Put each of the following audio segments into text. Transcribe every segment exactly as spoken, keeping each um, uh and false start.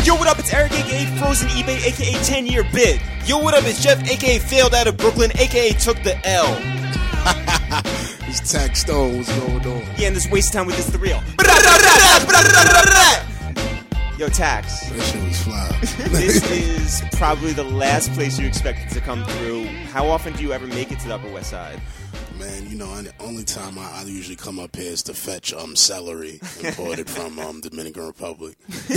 Yo, what up? It's Eric, aka Frozen eBay, aka ten year bid. Yo, what up? It's Jeff, aka Failed Out of Brooklyn, aka Took the L. It's Tax Stone. What's going on? Yeah, and this waste of time with this the real. Yo, Tax. That shit was fly. This is probably the last place you expected to come through. How often do you ever make it to the Upper West Side? Man, you know, the only time I, I usually come up here is to fetch um celery imported from um Dominican Republic.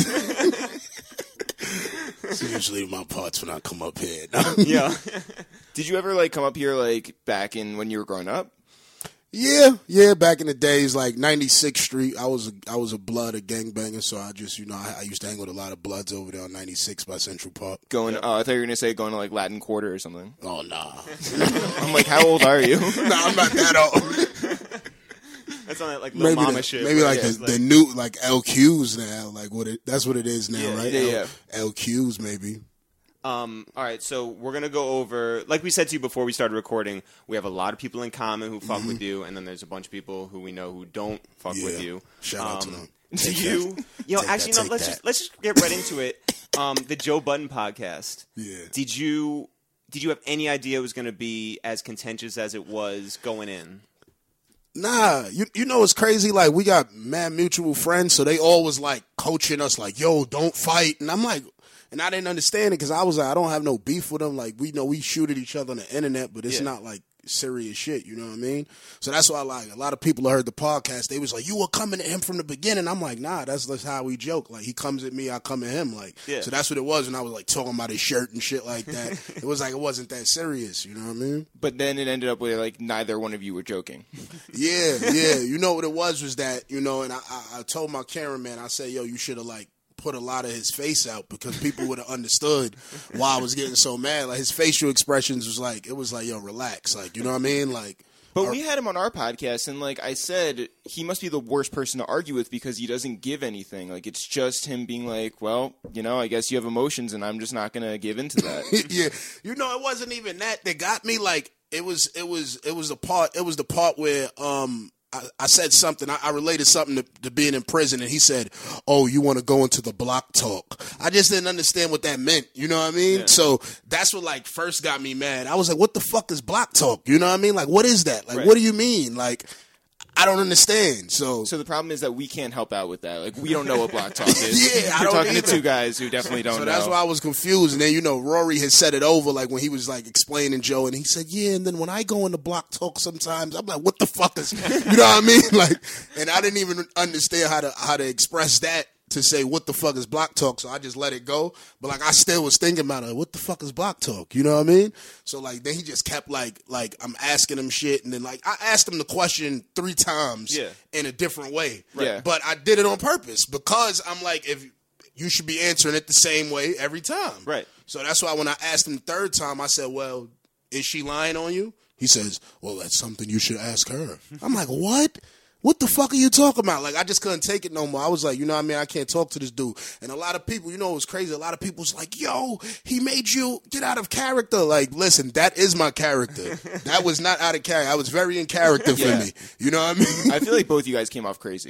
It's usually my parts when I come up here. Yeah. Did you ever, like, come up here, like, back in when you were growing up? Yeah, yeah. Back in the days, like ninety-sixth Street, I was a, I was a blood, a gangbanger, so I just, you know, I, I used to hang with a lot of bloods over there on ninety-six by Central Park. Going, oh, I thought you were going to say going to, like, Latin Quarter or something. Oh, nah. I'm like, how old are you? Nah, I'm not that old. That's on that, like, little Maybe mama the, shit. maybe like, yeah, the, like the new, like L Qs now, like what it, that's what it is now, Yeah, right? yeah, L, yeah. L Qs maybe. Um, all right, so we're going to go over, like we said to you before we started recording, we have a lot of people in common who fuck Mm-hmm. with you, and then there's a bunch of people who we know who don't fuck Yeah. with you. Shout out to them. Do Take you, that. you know, Take actually, that, no, take let's that. just, let's just get right into it. Um, the Joe Budden podcast. Yeah. Did you, did you have any idea it was going to be as contentious as it was going in? Nah, you you know it's crazy. Like we got mad mutual friends, so they always like coaching us, like, "Yo, don't fight." And I'm like, and I didn't understand it because I was like, I don't have no beef with them. Like we know we shoot at each other on the internet, but it's Yeah. not like serious shit. You know what I mean? So that's why, like, a lot of people heard the podcast. They was like, "You were coming at him from the beginning." I'm like, "Nah, that's just how we joke. Like he comes at me, I come at him. Like, Yeah. so that's what it was." And I was like talking about his shirt and shit like that. It was like it wasn't that serious. You know what I mean? But then it ended up with, like, neither one of you were joking. Yeah, yeah. You know what it was was that, you know, and I, I, I told my cameraman, I said, yo, you should have, like, put a lot of his face out because people would have understood why I was getting so mad. Like, his facial expressions was like, it was like, yo, relax. Like, you know what I mean? Like, But we had him on our podcast, and, like I said, he must be the worst person to argue with because he doesn't give anything. Like, it's just him being like, well, you know, I guess you have emotions, and I'm just not going to give into that. yeah. You know, it wasn't even that that got me. Like, it was, it was, it was the part, it was the part where, um, I, I said something. I, I related something to, to being in prison, and he said, "Oh, you want to go into the block talk?" I just didn't understand what that meant. You know what I mean? Yeah. So that's what like first got me mad. I was like, "What the fuck is block talk?" You know what I mean? Like, what is that? Like, Right. what do you mean? Like, I don't understand. So, So the problem is that we can't help out with that. Like, we don't know what block talk is. Yeah, I You're don't talking either. to two guys who definitely don't so know. that's why I was confused. And then, you know, Rory had said it over, like when he was like explaining Joe, and he said, "Yeah." And then when I go into block talk, sometimes I'm like, "What the fuck is?" You know what I mean? Like, and I didn't even understand how to how to express that to say what the fuck is block talk. So I just let it go. But like, I still was thinking about it. What the fuck is block talk? You know what I mean? So like, then he just kept like like I'm asking him shit, and then like I asked him the question three times Yeah. in a different way. Yeah. But I did it on purpose because I'm like, if you should be answering it the same way every time. Right. So that's why when I asked him the third time, I said, "Well, is she lying on you?" He says, "Well, that's something you should ask her." I'm like, "What? What the fuck are you talking about?" Like, I just couldn't take it no more. I was like, you know what I mean? I can't talk to this dude. And a lot of people, you know, it was crazy. A lot of people was like, "Yo, he made you get out of character." Like, listen, that is my character. That was not out of character. I was very in character for Yeah. me. You know what I mean? I feel like both you guys came off crazy.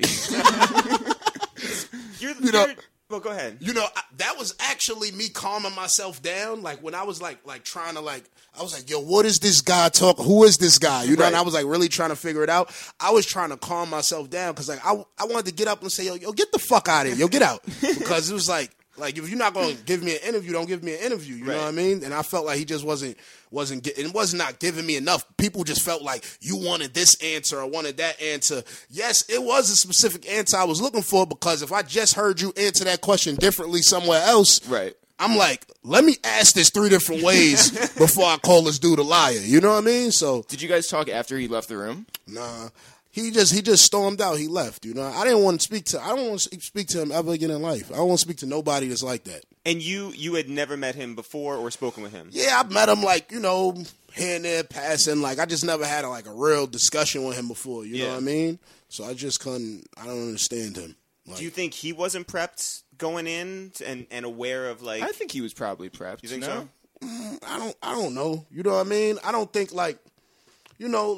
You're, You know- you're, well, go ahead. You know, I, that was actually me calming myself down. Like when I was like, like trying to like, I was like, "Yo, what is this guy talk? Who is this guy?" You know, Right. and I was like really trying to figure it out. I was trying to calm myself down because like I, I wanted to get up and say, "Yo, yo, get the fuck out of here, yo, get out," because it was like, like if you're not going to give me an interview, don't give me an interview. You know Right. what I mean? And I felt like he just wasn't wasn't getting, it was not giving me enough. People just felt like you wanted this answer or wanted that answer. Yes, it was a specific answer I was looking for because if I just heard you answer that question differently somewhere else, Right. I'm like, let me ask this three different ways before I call this dude a liar. You know what I mean? So, Did you guys talk after he left the room? nah. He just he just stormed out. He left. You know, I didn't want to speak to. I don't want to speak to him ever again in life. I don't want to speak to nobody that's like that. And you you had never met him before or spoken with him? Yeah, I've met him like, you know, here and there passing. Like I just never had a, like a real discussion with him before. You Yeah. know what I mean? So I just couldn't. I don't understand him. Like, Do you think he wasn't prepped going in and, and aware of like? I think he was probably prepped. You think no? so? I don't. I don't know. You know what I mean? I don't think like, you know, like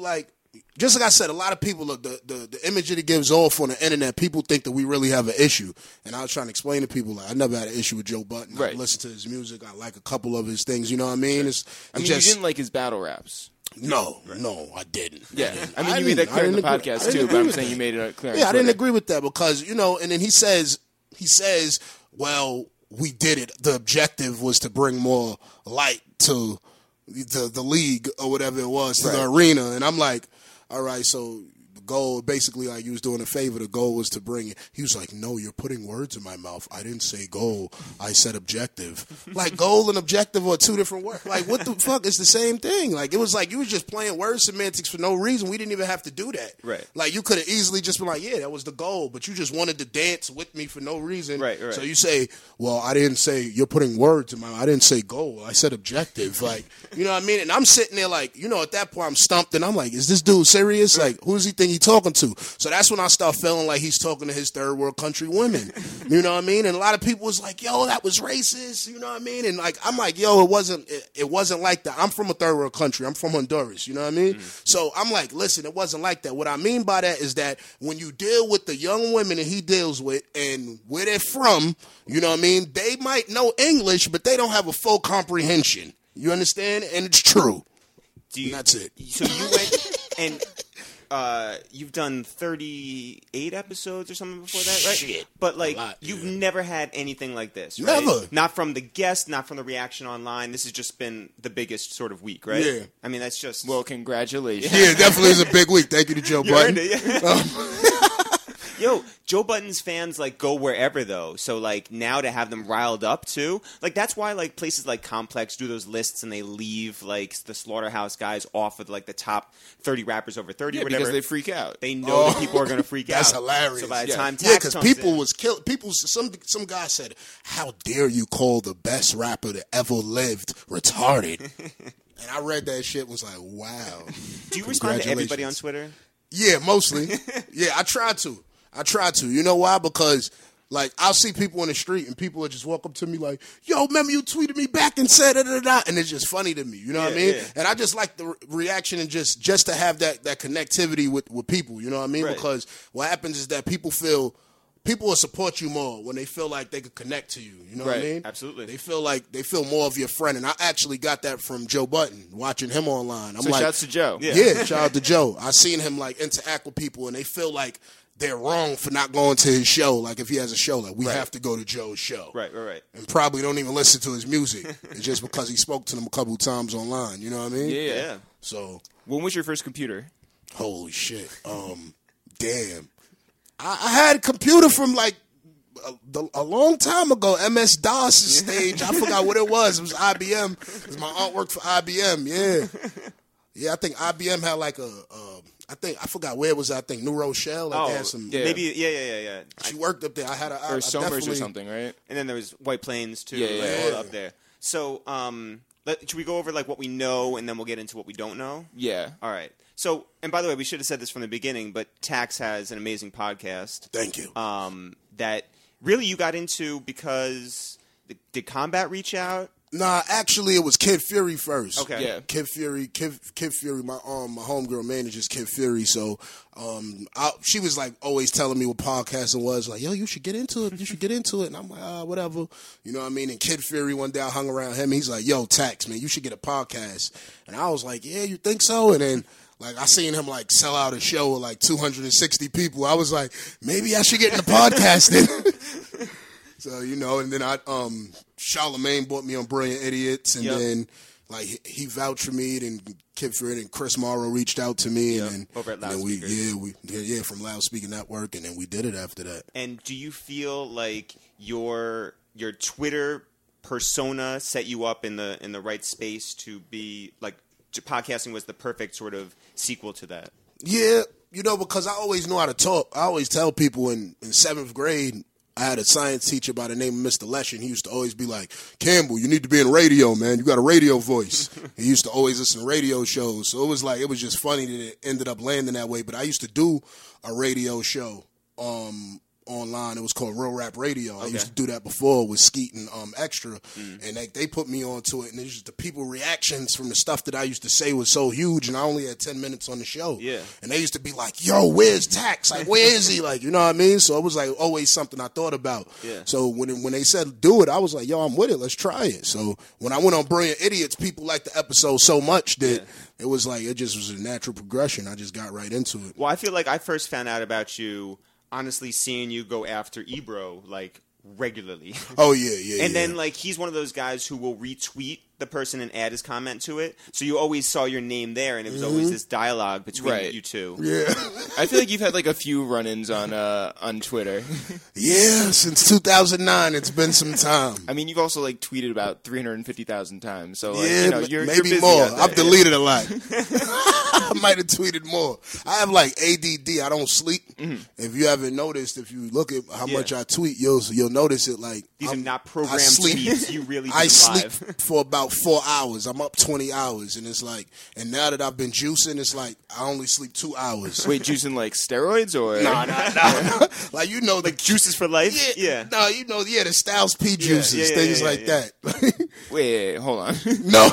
just like I said, a lot of people, the, the the image that it gives off on the internet, people think that we really have an issue. And I was trying to explain to people, like, I never had an issue with Joe Budden. Right. I listen to his music. I like a couple of his things. You know what I mean? It's, I mean, just, you didn't like his battle raps. No, no, I didn't. Yeah, I, didn't. I mean, I you made that didn't- clear I in the didn't agree- I podcast didn't too, agree but I'm with saying that. you made it clear. on Yeah, I didn't Twitter. agree with that because, you know, and then he says, he says, well, we did it. The objective was to bring more light to the the league or whatever it was, to the Right. arena. And I'm like, all right, so the goal, basically, like you was doing a favor. The goal was to bring it. He was like, no, you're putting words in my mouth. I didn't say goal. I said objective. Like, goal and objective are two different words. Like, what the fuck? It's the same thing. Like, it was like you was just playing word semantics for no reason. We didn't even have to do that. Right. Like, you could have easily just been like, yeah, that was the goal, but you just wanted to dance with me for no reason. Right, right. So you say, well, I didn't say, you're putting words in my mouth. I didn't say goal. I said objective. Like, you know what I mean? And I'm sitting there like, you know, at that point I'm stumped and I'm like, is this dude serious? Like, who does he think he talking to? So that's when I start feeling like he's talking to his third world country women. You know what I mean? And a lot of people was like, yo, that was racist. You know what I mean? And like, I'm like, yo, it wasn't, it, it wasn't like that. I'm from a third world country. I'm from Honduras. You know what I mean? Mm. So I'm like, listen, it wasn't like that. What I mean by that is that when you deal with the young women that he deals with and where they're from, you know what I mean? They might know English, but they don't have a full comprehension. You understand? And it's true. Do you, And that's it. So you went and uh, you've done thirty-eight episodes or something before that, right? Shit. But like, lot, you've yeah. never had anything like this, right? Never. Not from the guest, not from the reaction online. This has just been the biggest sort of week, right? Yeah. I mean, that's just Well, congratulations. Yeah, it definitely is a big week. Thank you to Joe You Budden. earned it, yeah. Yo, Joe Budden's fans like go wherever though. So like now to have them riled up too, like that's why like places like Complex do those lists and they leave like the Slaughterhouse guys off with like the top thirty rappers over thirty Yeah, or whatever. because they freak out. They know Oh. that people are going to freak That's out. hilarious. So by the Yeah. time Yeah, tax because comes people in, was killed. People, some some guy said, "How dare you call the best rapper that ever lived retarded?" And I read that shit, was like, "Wow." do you respond to everybody on Congratulations. Twitter? Yeah, mostly. Yeah, I try to. I try to. You know why? Because like I'll see people in the street and people will just walk up to me like, "Yo, remember you tweeted me back and said da da da," and it's just funny to me. You know what I Yeah, mean? yeah. And I just like the re- reaction and just just to have that that connectivity with with people. You know what I mean? Right. Because what happens is that people feel. People will support you more when they feel like they could connect to you. You know what I Right. mean? Absolutely. They feel like they feel more of your friend, and I actually got that from Joe Budden watching him online. I'm So like, shouts to Joe. Yeah. yeah, shout out to Joe. I seen him like interact with people, and they feel like they're wrong for not going to his show. Like if he has a show, like we Right. have to go to Joe's show, Right, right, right. and probably don't even listen to his music. It's just because he spoke to them a couple times online. You know what I mean? Yeah. Yeah. So When was your first computer? holy shit, um, damn, I, I had a computer from like. A, the, a long time ago, M S DOS stage. I forgot what it was. It was I B M. Because my aunt worked for I B M. Yeah, yeah. I think I B M had like a. Uh, I think I forgot where it was. I think New Rochelle. Like Oh, they had some. yeah. maybe, yeah, yeah, yeah, yeah. She worked up there. I had a. I, Or I Somers or definitely- something, right? And then there was White Plains too, Yeah, like, yeah, all yeah. up there. So, um, let, should we go over like what we know, and then we'll get into what we don't know? Yeah. All right. So, and by the way, we should have said this from the beginning, but Tax has an amazing podcast Thank you. um, that really you got into because did Combat reach out? Nah, actually, it was Kid Fury first. Okay. Yeah. Kid Fury, Kid, Kid Fury. My um, my homegirl manages Kid Fury, so um, I, she was like always telling me what podcasting was. Like, yo, you should get into it. You should get into it. And I'm like, ah, whatever. You know what I mean? And Kid Fury, one day I hung around him. He's like, yo, Tax, man, you should get a podcast. And I was like, yeah, you think so? And then. Like, I seen him, like, sell out a show with, like, two hundred sixty people. I was like, maybe I should get into podcasting. So, you know, and then I, um, Charlemagne brought me on Brilliant Idiots, and Yep. then, like, he, he vouched for me, and Kid Fury and Chris Morrow reached out to me, Yep. and then, Over at and then we, Loudspeakers. yeah, we, yeah, yeah, from Loudspeaker Network, and then we did it after that. And do you feel like your your Twitter persona set you up in the in the right space to be like podcasting was the perfect sort of sequel to that? Yeah, you know, because I always know how to talk. I always tell people in, in seventh grade, I had a science teacher by the name of Mister Leshin. He used to always be like, Campbell, you need to be in radio, man. You got a radio voice. He used to always listen to radio shows. So it was like, it was just funny that it ended up landing that way. But I used to do a radio show um, online. It was called Real Rap Radio. I used to do that before with Skeet and um, Extra, mm. and they, they put me onto it. And it's just the people reactions from the stuff that I used to say was so huge, and I only had ten minutes on the show. Yeah, and they used to be like, "Yo, where's Tax? Like, where is he? Like, you know what I mean?" So it was like always something I thought about. Yeah. So when it, when they said do it, I was like, "Yo, I'm with it. Let's try it." So when I went on Brilliant Idiots, people liked the episode so much that. Yeah. It was like, it just was a natural progression. I just got right into it. Well, I feel like I first found out about you, honestly, seeing you go after Ebro, like, regularly. Oh, yeah, yeah, And yeah. then, like, he's one of those guys who will retweet the person and add his comment to it. So you always saw your name there, and it was mm-hmm. always this dialogue between right. you two. Yeah. I feel like you've had, like, a few run-ins on uh, on Twitter. Yeah, since two thousand nine, it's been some time. I mean, you've also, like, tweeted about three hundred fifty thousand times. So, like, yeah, you know, you're, maybe you're busy more. out there. I've deleted a lot. I might have tweeted more. I have, like, A D D. I don't sleep. Mm-hmm. If you haven't noticed, if you look at how yeah. much I tweet, you'll, you'll notice it, like... These I'm, are not programmed sleep, tweets. You really I live. sleep for about four hours. I'm up twenty hours, and it's like, and now that I've been juicing, it's like I only sleep two hours. Wait, juicing like steroids or? No, no, no. Like, you know, the like juices for life. Yeah, yeah. No, you know, yeah, the Styles P juices, yeah, yeah, things yeah, yeah, like yeah. that. wait, wait, hold on. No.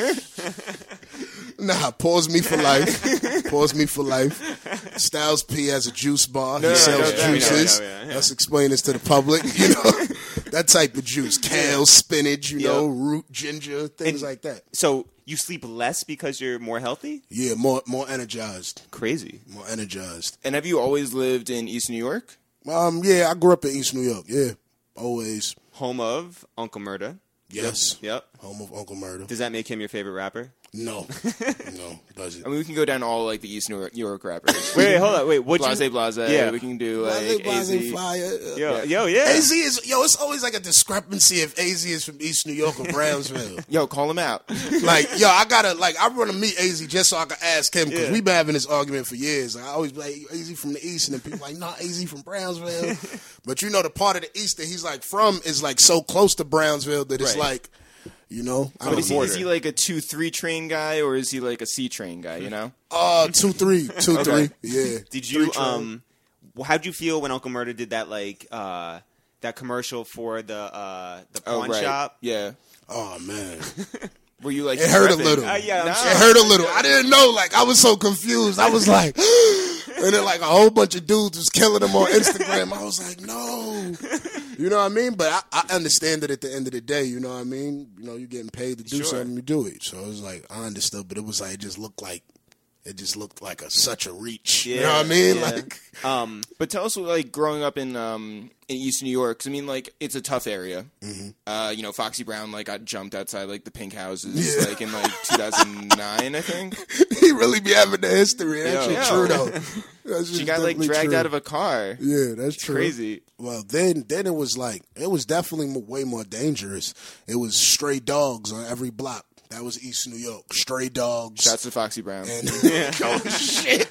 Nah, pause me for life. Pause me for life. Styles P has a juice bar. No, he no, sells no, no, juices. no, no, no, yeah. Let's explain this to the public. You know, that type of juice, kale, spinach, you yeah. know, root, ginger, things and like that. So you sleep less because you're more healthy? Yeah, more more energized. Crazy. More energized. And have you always lived in East New York? Um, yeah, I grew up in East New York. Yeah, always. Home of Uncle Murda. Yes. Yep. Home of Uncle Murda. Does that make him your favorite rapper? No, no, does it? I mean, we can go down all like the East New York, New York rappers. wait, wait, hold on, wait. What Blase, you? Blase. Yeah. We can do Blase, like Blase, A Z. Fire. Yo, yo, yeah. A Z is yo. It's always like a discrepancy if A Z is from East New York or Brownsville. Yo, call him out. Like, yo, I gotta like I want to meet A Z just so I can ask him because Yeah. we've been having this argument for years. Like, I always be like A Z from the East, and then people like, nah, A Z from Brownsville. But you know, the part of the East that he's like from is like so close to Brownsville that it's Right. like. You know, I But don't is he, know. is he like a two three train guy or is he like a C train guy? You know? Uh, two three, two Okay. three. Yeah. Did you Three train. um? How'd you feel when Uncle Murda did that like uh that commercial for the uh the Oh, pawn right. shop? Yeah. Oh man. Were you like It hurt a prepping? little. Uh, yeah, I'm Nah. sure. It hurt a little. I didn't know. Like, I was so confused. I was like, and then like a whole bunch of dudes was killing him on Instagram. I was like, no. You know what I mean? But I, I understand that at the end of the day, you know what I mean? You know, you're getting paid to do Sure. something, you do it. So it was like, I understood, but it was like, it just looked like, it just looked like a such a reach. You know what I mean? Yeah. Like, Um, But tell us, like, growing up in um in East New York, 'cause, I mean, like, it's a tough area. Mm-hmm. Uh, you know, Foxy Brown, like, got jumped outside, like, the pink houses, Yeah. like, in, like, two thousand nine, I think. he really be having the history. That's Yo. just true, though. That's She just got, like, definitely dragged true. out of a car. Yeah, that's true. Crazy. Well, then, then it was like it was definitely mo- way more dangerous. It was stray dogs on every block. That was East New York. Stray dogs. Shouts to Foxy Brown. And oh shit,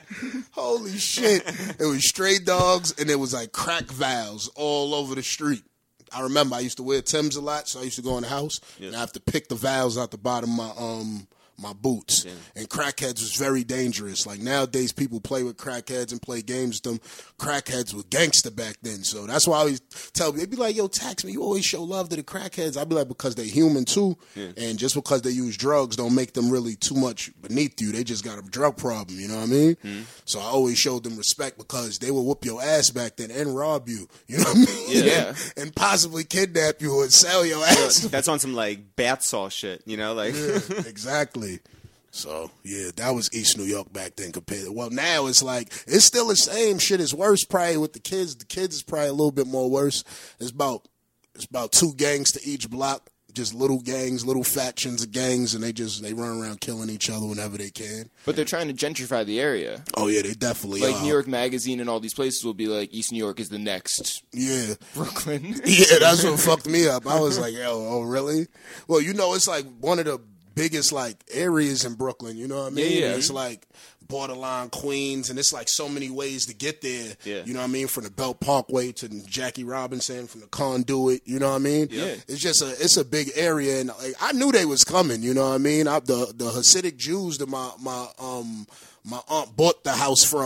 holy shit! It was stray dogs, and it was like crack valves all over the street. I remember I used to wear Timbs a lot, so I used to go in the house Yes. and I have to pick the valves out the bottom of my um my boots. Yeah. And crackheads was very dangerous. Like nowadays, people play with crackheads and play games with them. Crackheads were gangster back then, so that's why I always tell me, they'd be like, "Yo, tax me, you always show love to the crackheads." I'd be like, because they're human too, Yeah. and just because they use drugs don't make them really too much beneath you. They just got a drug problem, you know what I mean? Mm-hmm. So I always showed them respect because they would whoop your ass back then and rob you, you know what I mean? Yeah. and possibly kidnap you or sell your ass. that's on some like bath salt shit, you know, like Yeah, exactly. So yeah, that was East New York back then compared to, well, now it's like it's still the same shit. It's worse probably with the kids. The kids is probably a little bit more worse. It's about it's about two gangs to each block, just little gangs, little factions of gangs, and they just they run around killing each other whenever they can. But they're trying to gentrify the area. Oh yeah, they definitely Like are. New York Magazine and all these places will be like, East New York is the next Yeah. Brooklyn. Yeah, that's what fucked me up. I was like, yo, oh really? Well, you know, it's like one of the biggest like areas in Brooklyn, you know what I mean? Yeah, yeah. It's like borderline Queens, and it's like so many ways to get there. Yeah. You know what I mean? From the Belt Parkway to Jackie Robinson, from the Conduit, you know what I mean? Yeah. It's just a it's a big area, and like I knew they was coming, you know what I mean? I, the the Hasidic Jews that my my um my aunt bought the house from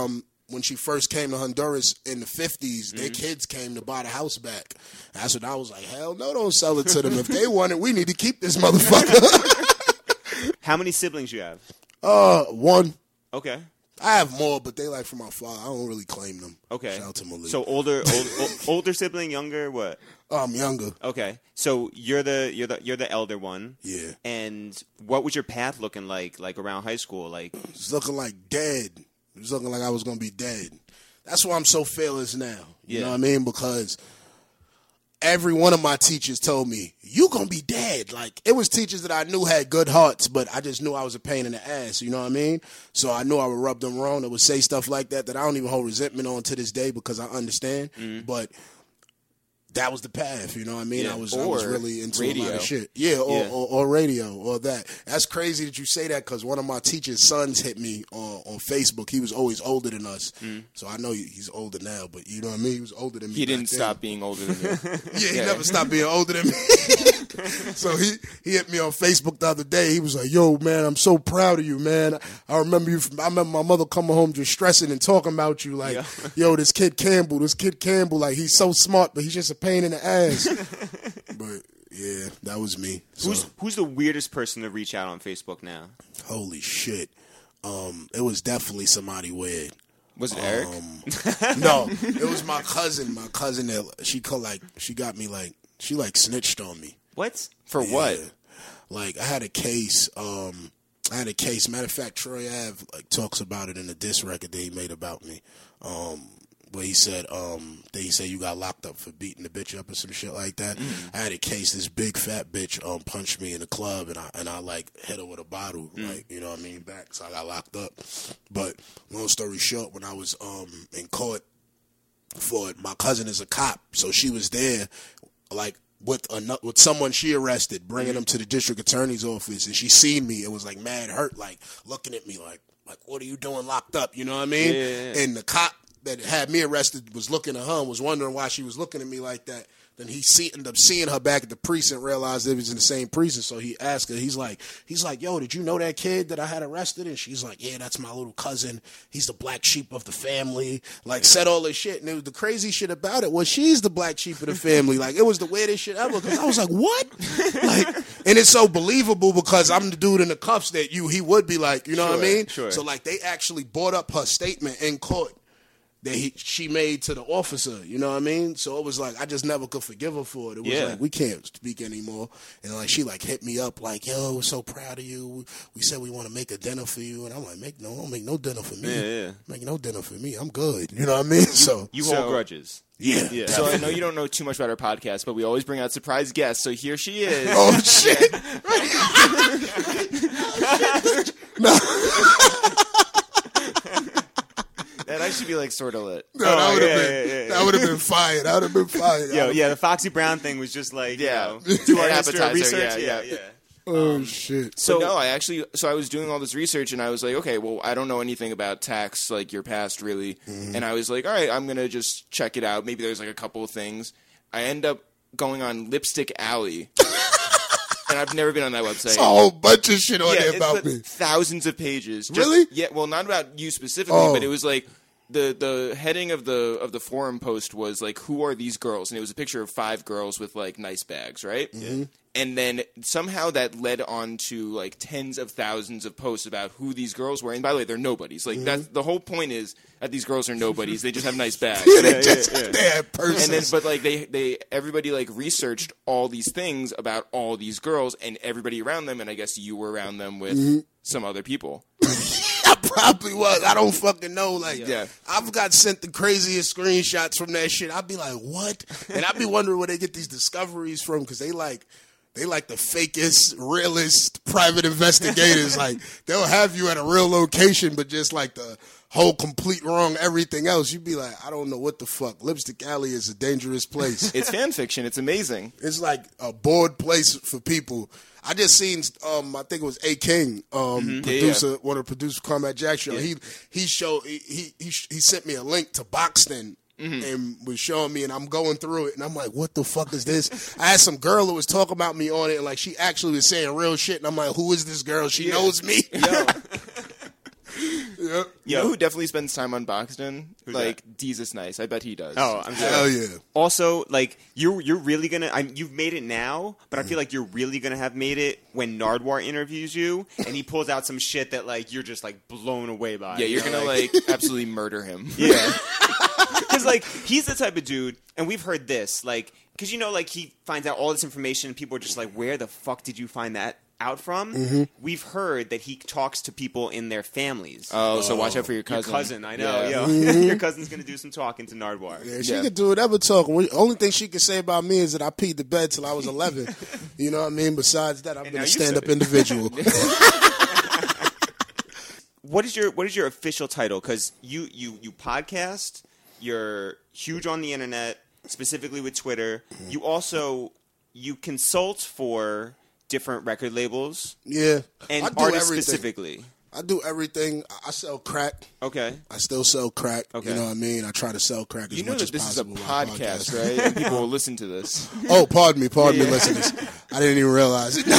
when she first came to Honduras in the fifties, mm-hmm. their kids came to buy the house back. That's when I was like, hell no, don't sell it to them. If they want it, we need to keep this motherfucker. How many siblings you have? Uh, one. Okay. I have more, but they like from my father. I don't really claim them. Okay. Shout out to Malik. So older, old, o- older sibling, younger, what? Oh, I'm younger. Okay. So you're the you're the you're the elder one. Yeah. And what was your path looking like, like around high school? Like it's looking like dead. It was looking like I was gonna be dead. That's why I'm so fearless now. You yeah. know what I mean? Because every one of my teachers told me, you gonna be dead. Like, it was teachers that I knew had good hearts, but I just knew I was a pain in the ass, you know what I mean? So I knew I would rub them wrong. They would say stuff like that that I don't even hold resentment on to this day because I understand. Mm-hmm. But that was the path, you know what I mean? Yeah. I was Or I was really into radio. a lot of shit. Yeah, or, Yeah. Or, or radio or that. That's crazy that you say that because one of my teacher's sons hit me on, on Facebook. He was always older than us. Mm. So I know he's older now, but you know what I mean? He was older than me. He didn't then. stop being older than you. Yeah, he Yeah. never stopped being older than me. So he, he hit me on Facebook the other day. He was like, yo, man, I'm so proud of you, man. I remember you. From, I remember my mother coming home just stressing and talking about you. Like, Yeah. yo, this kid Campbell, this kid Campbell, like, he's so smart, but he's just a pain in the ass. But, yeah, that was me. So, who's who's the weirdest person to reach out on Facebook now? holy shit. Um, it was definitely somebody weird. Was it Eric? Um, no, it was my cousin. My cousin that she called, like, she got me, like, she, like, snitched on me. What? For what? Yeah. Like, I had a case. Um, I had a case. Matter of fact, Troy Ave like talks about it in the diss record that he made about me. Um, where he said, um, that he said you got locked up for beating the bitch up or some shit like that. Mm. I had a case. This big fat bitch um punched me in the club, and I and I like hit her with a bottle, mm. like you know what I mean, back. So I got locked up. But long story short, when I was um in court for it, my cousin is a cop, so she was there, like. With a, with someone she arrested, bringing them to the district attorney's office, and she seen me and was like mad hurt, like looking at me like, like what are you doing locked up? You know what I mean? Yeah. And the cop that had me arrested was looking at her and was wondering why she was looking at me like that. Then he see, ended up seeing her back at the precinct, realized it was in the same precinct. So he asked her, he's like, he's like, yo, did you know that kid that I had arrested? And she's like, yeah, that's my little cousin. He's the black sheep of the family. Like, said all this shit. And it was the crazy shit about it was she's the black sheep of the family. Like, it was the weirdest shit ever. Because I was like, what? Like, and it's so believable because I'm the dude in the cuffs that you he would be like, you know Sure, what I mean? sure. So like, they actually brought up her statement in court that he, she made to the officer, you know what I mean? So it was like, I just never could forgive her for it. It was Yeah. like, we can't speak anymore. And like, she like hit me up like, yo, we're so proud of you. We said we want to make a dinner for you. And I'm like, make no, don't make no dinner for me. Yeah, yeah. Make no dinner for me. I'm good. You know what I mean? So, You So- hold grudges. yeah. Yeah. So I know you don't know too much about our podcast, but we always bring out surprise guests. So here she is. Oh, shit. No, That actually be like sort of lit. no, that Oh, would have yeah, been, yeah, yeah, that would have been fire. That would have been fire. Yo, yeah, the Foxy Brown thing was just like, Yeah. you know, do our An history appetizer, research. yeah, Yeah, yeah. yeah. Oh, shit. So So- no, I actually so I was doing all this research and I was like, okay, well, I don't know anything about tax, like your past really, Mm-hmm. and I was like, all right, I'm gonna just check it out. Maybe there's like a couple of things. I end up going on Lipstick Alley, and I've never been on that website. It's a whole bunch of shit on yeah, there it's about like me. thousands of pages. Just- Really? Yeah. Well, not about you specifically, Oh. but it was like. The the heading of the of the forum post was like, who are these girls? And it was a picture of five girls with like nice bags, right? Mm-hmm. And then somehow that led on to like tens of thousands of posts about who these girls were. And by the way, they're nobodies. Like that's the whole point is that these girls are nobodies. They just have nice bags. Yeah, they yeah, just, yeah. they had persons. And then, but like they, they, everybody like researched all these things about all these girls and everybody around them, and I guess you were around them with Mm-hmm. some other people. I probably was. I don't fucking know. Like, Yeah. I've got sent the craziest screenshots from that shit. I'd be like, what? And I'd be wondering where they get these discoveries from because they like, they like the fakest, realest private investigators. Like, they'll have you at a real location, but just like the whole complete wrong everything else. You'd be like, I don't know what the fuck. Lipstick Alley is a dangerous place. It's fan fiction. It's amazing. It's like a bored place for people. I just seen, um, I think it was A King, um, producer, Yeah, one of the producers, Combat Jack show. He he showed he he he, he sent me a link to Boxton. And was showing me, and I'm going through it, and I'm like, "What the fuck is this?" I had some girl who was talking about me on it, and like she actually was saying real shit, and I'm like, "Who is this girl? She knows me." Yo, Yeah, Yep. You Yo. know who definitely spends time on Boxden? Who's Like Jesus Nice. I bet he does. Oh, I'm sure. Hell yeah. Also, like you're you're really gonna. I'm, you've made it now, but I feel like you're really gonna have made it when Nardwar interviews you, and he pulls out some shit that like you're just like blown away by. Yeah, you're You know, gonna like absolutely murder him. Yeah. Because, like, he's the type of dude, and we've heard this, like, because, you know, like, he finds out all this information, and people are just like, where the fuck did you find that out from? Mm-hmm. We've heard that he talks to people in their families. Oh, so watch out for your Your cousin. cousin, I know, Yeah. yo. Your cousin's going to do some talking to Nardwar. Yeah, she Yeah. could do whatever talking. The only thing she could say about me is that I peed the bed till I was eleven. You know what I mean? Besides that, I've And been now a you said stand-up it. individual. What is your What is your official title? Because you, you, you podcast, you're huge on the internet, specifically with Twitter. You also, you consult for different record labels Yeah. and I do artists everything. specifically. I do everything. I- I sell crack. Okay. I still sell crack. Okay. You know what I mean? I try to sell crack as You know much that as this is a possible. with my podcast, podcast. right? And people will listen to this. Oh, pardon me, pardon Yeah. me, listeners. I didn't even realize it.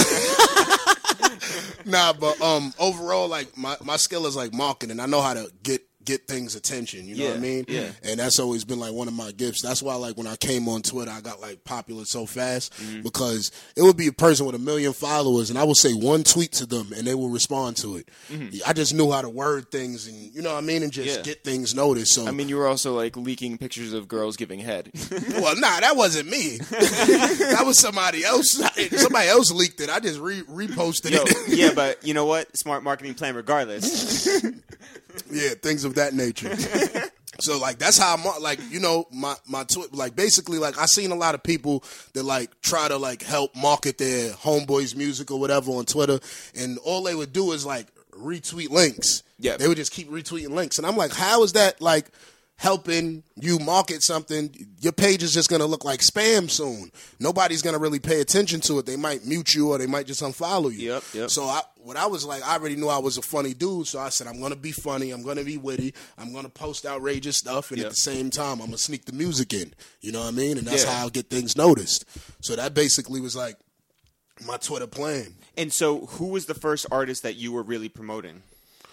Nah, but um, overall, like my, my skill is like marketing. I know how to get get things attention. You know what I Yeah, mean? yeah. And that's always been like one of my gifts. That's why, like when I came on Twitter, I got like popular so fast Mm-hmm. because it would be a person with a million followers, and I would say one tweet to them, and they will respond to it. I just knew how to word things, and you know what I mean, and just Mm-hmm. Yeah. get things noticed. So I mean, you were also like leaking pictures of girls giving head. well, nah, that wasn't me. That was somebody else. Somebody else leaked it. I just re- reposted Yo, it. yeah, but you know what? Smart marketing plan regardless. Yeah, things of that nature. So like that's how I'm like you know my my tw- like basically like I seen a lot of people that like try to like help market their homeboys music or whatever on Twitter, and all they would do is like retweet links. Yeah. They would just keep retweeting links, and I'm like, how is that like helping you market something? Your page is just gonna look like spam soon. Nobody's gonna really pay attention to it. They might mute you or they might just unfollow you. Yep, yep. So I, what I was like, I already knew I was a funny dude, so I said I'm gonna be funny. I'm gonna be witty. I'm gonna post outrageous stuff, and Yep. at the same time, I'm gonna sneak the music in. You know what I mean? And that's Yeah. how I'll get things noticed. So that basically was like my Twitter plan. And so, who was the first artist that you were really promoting?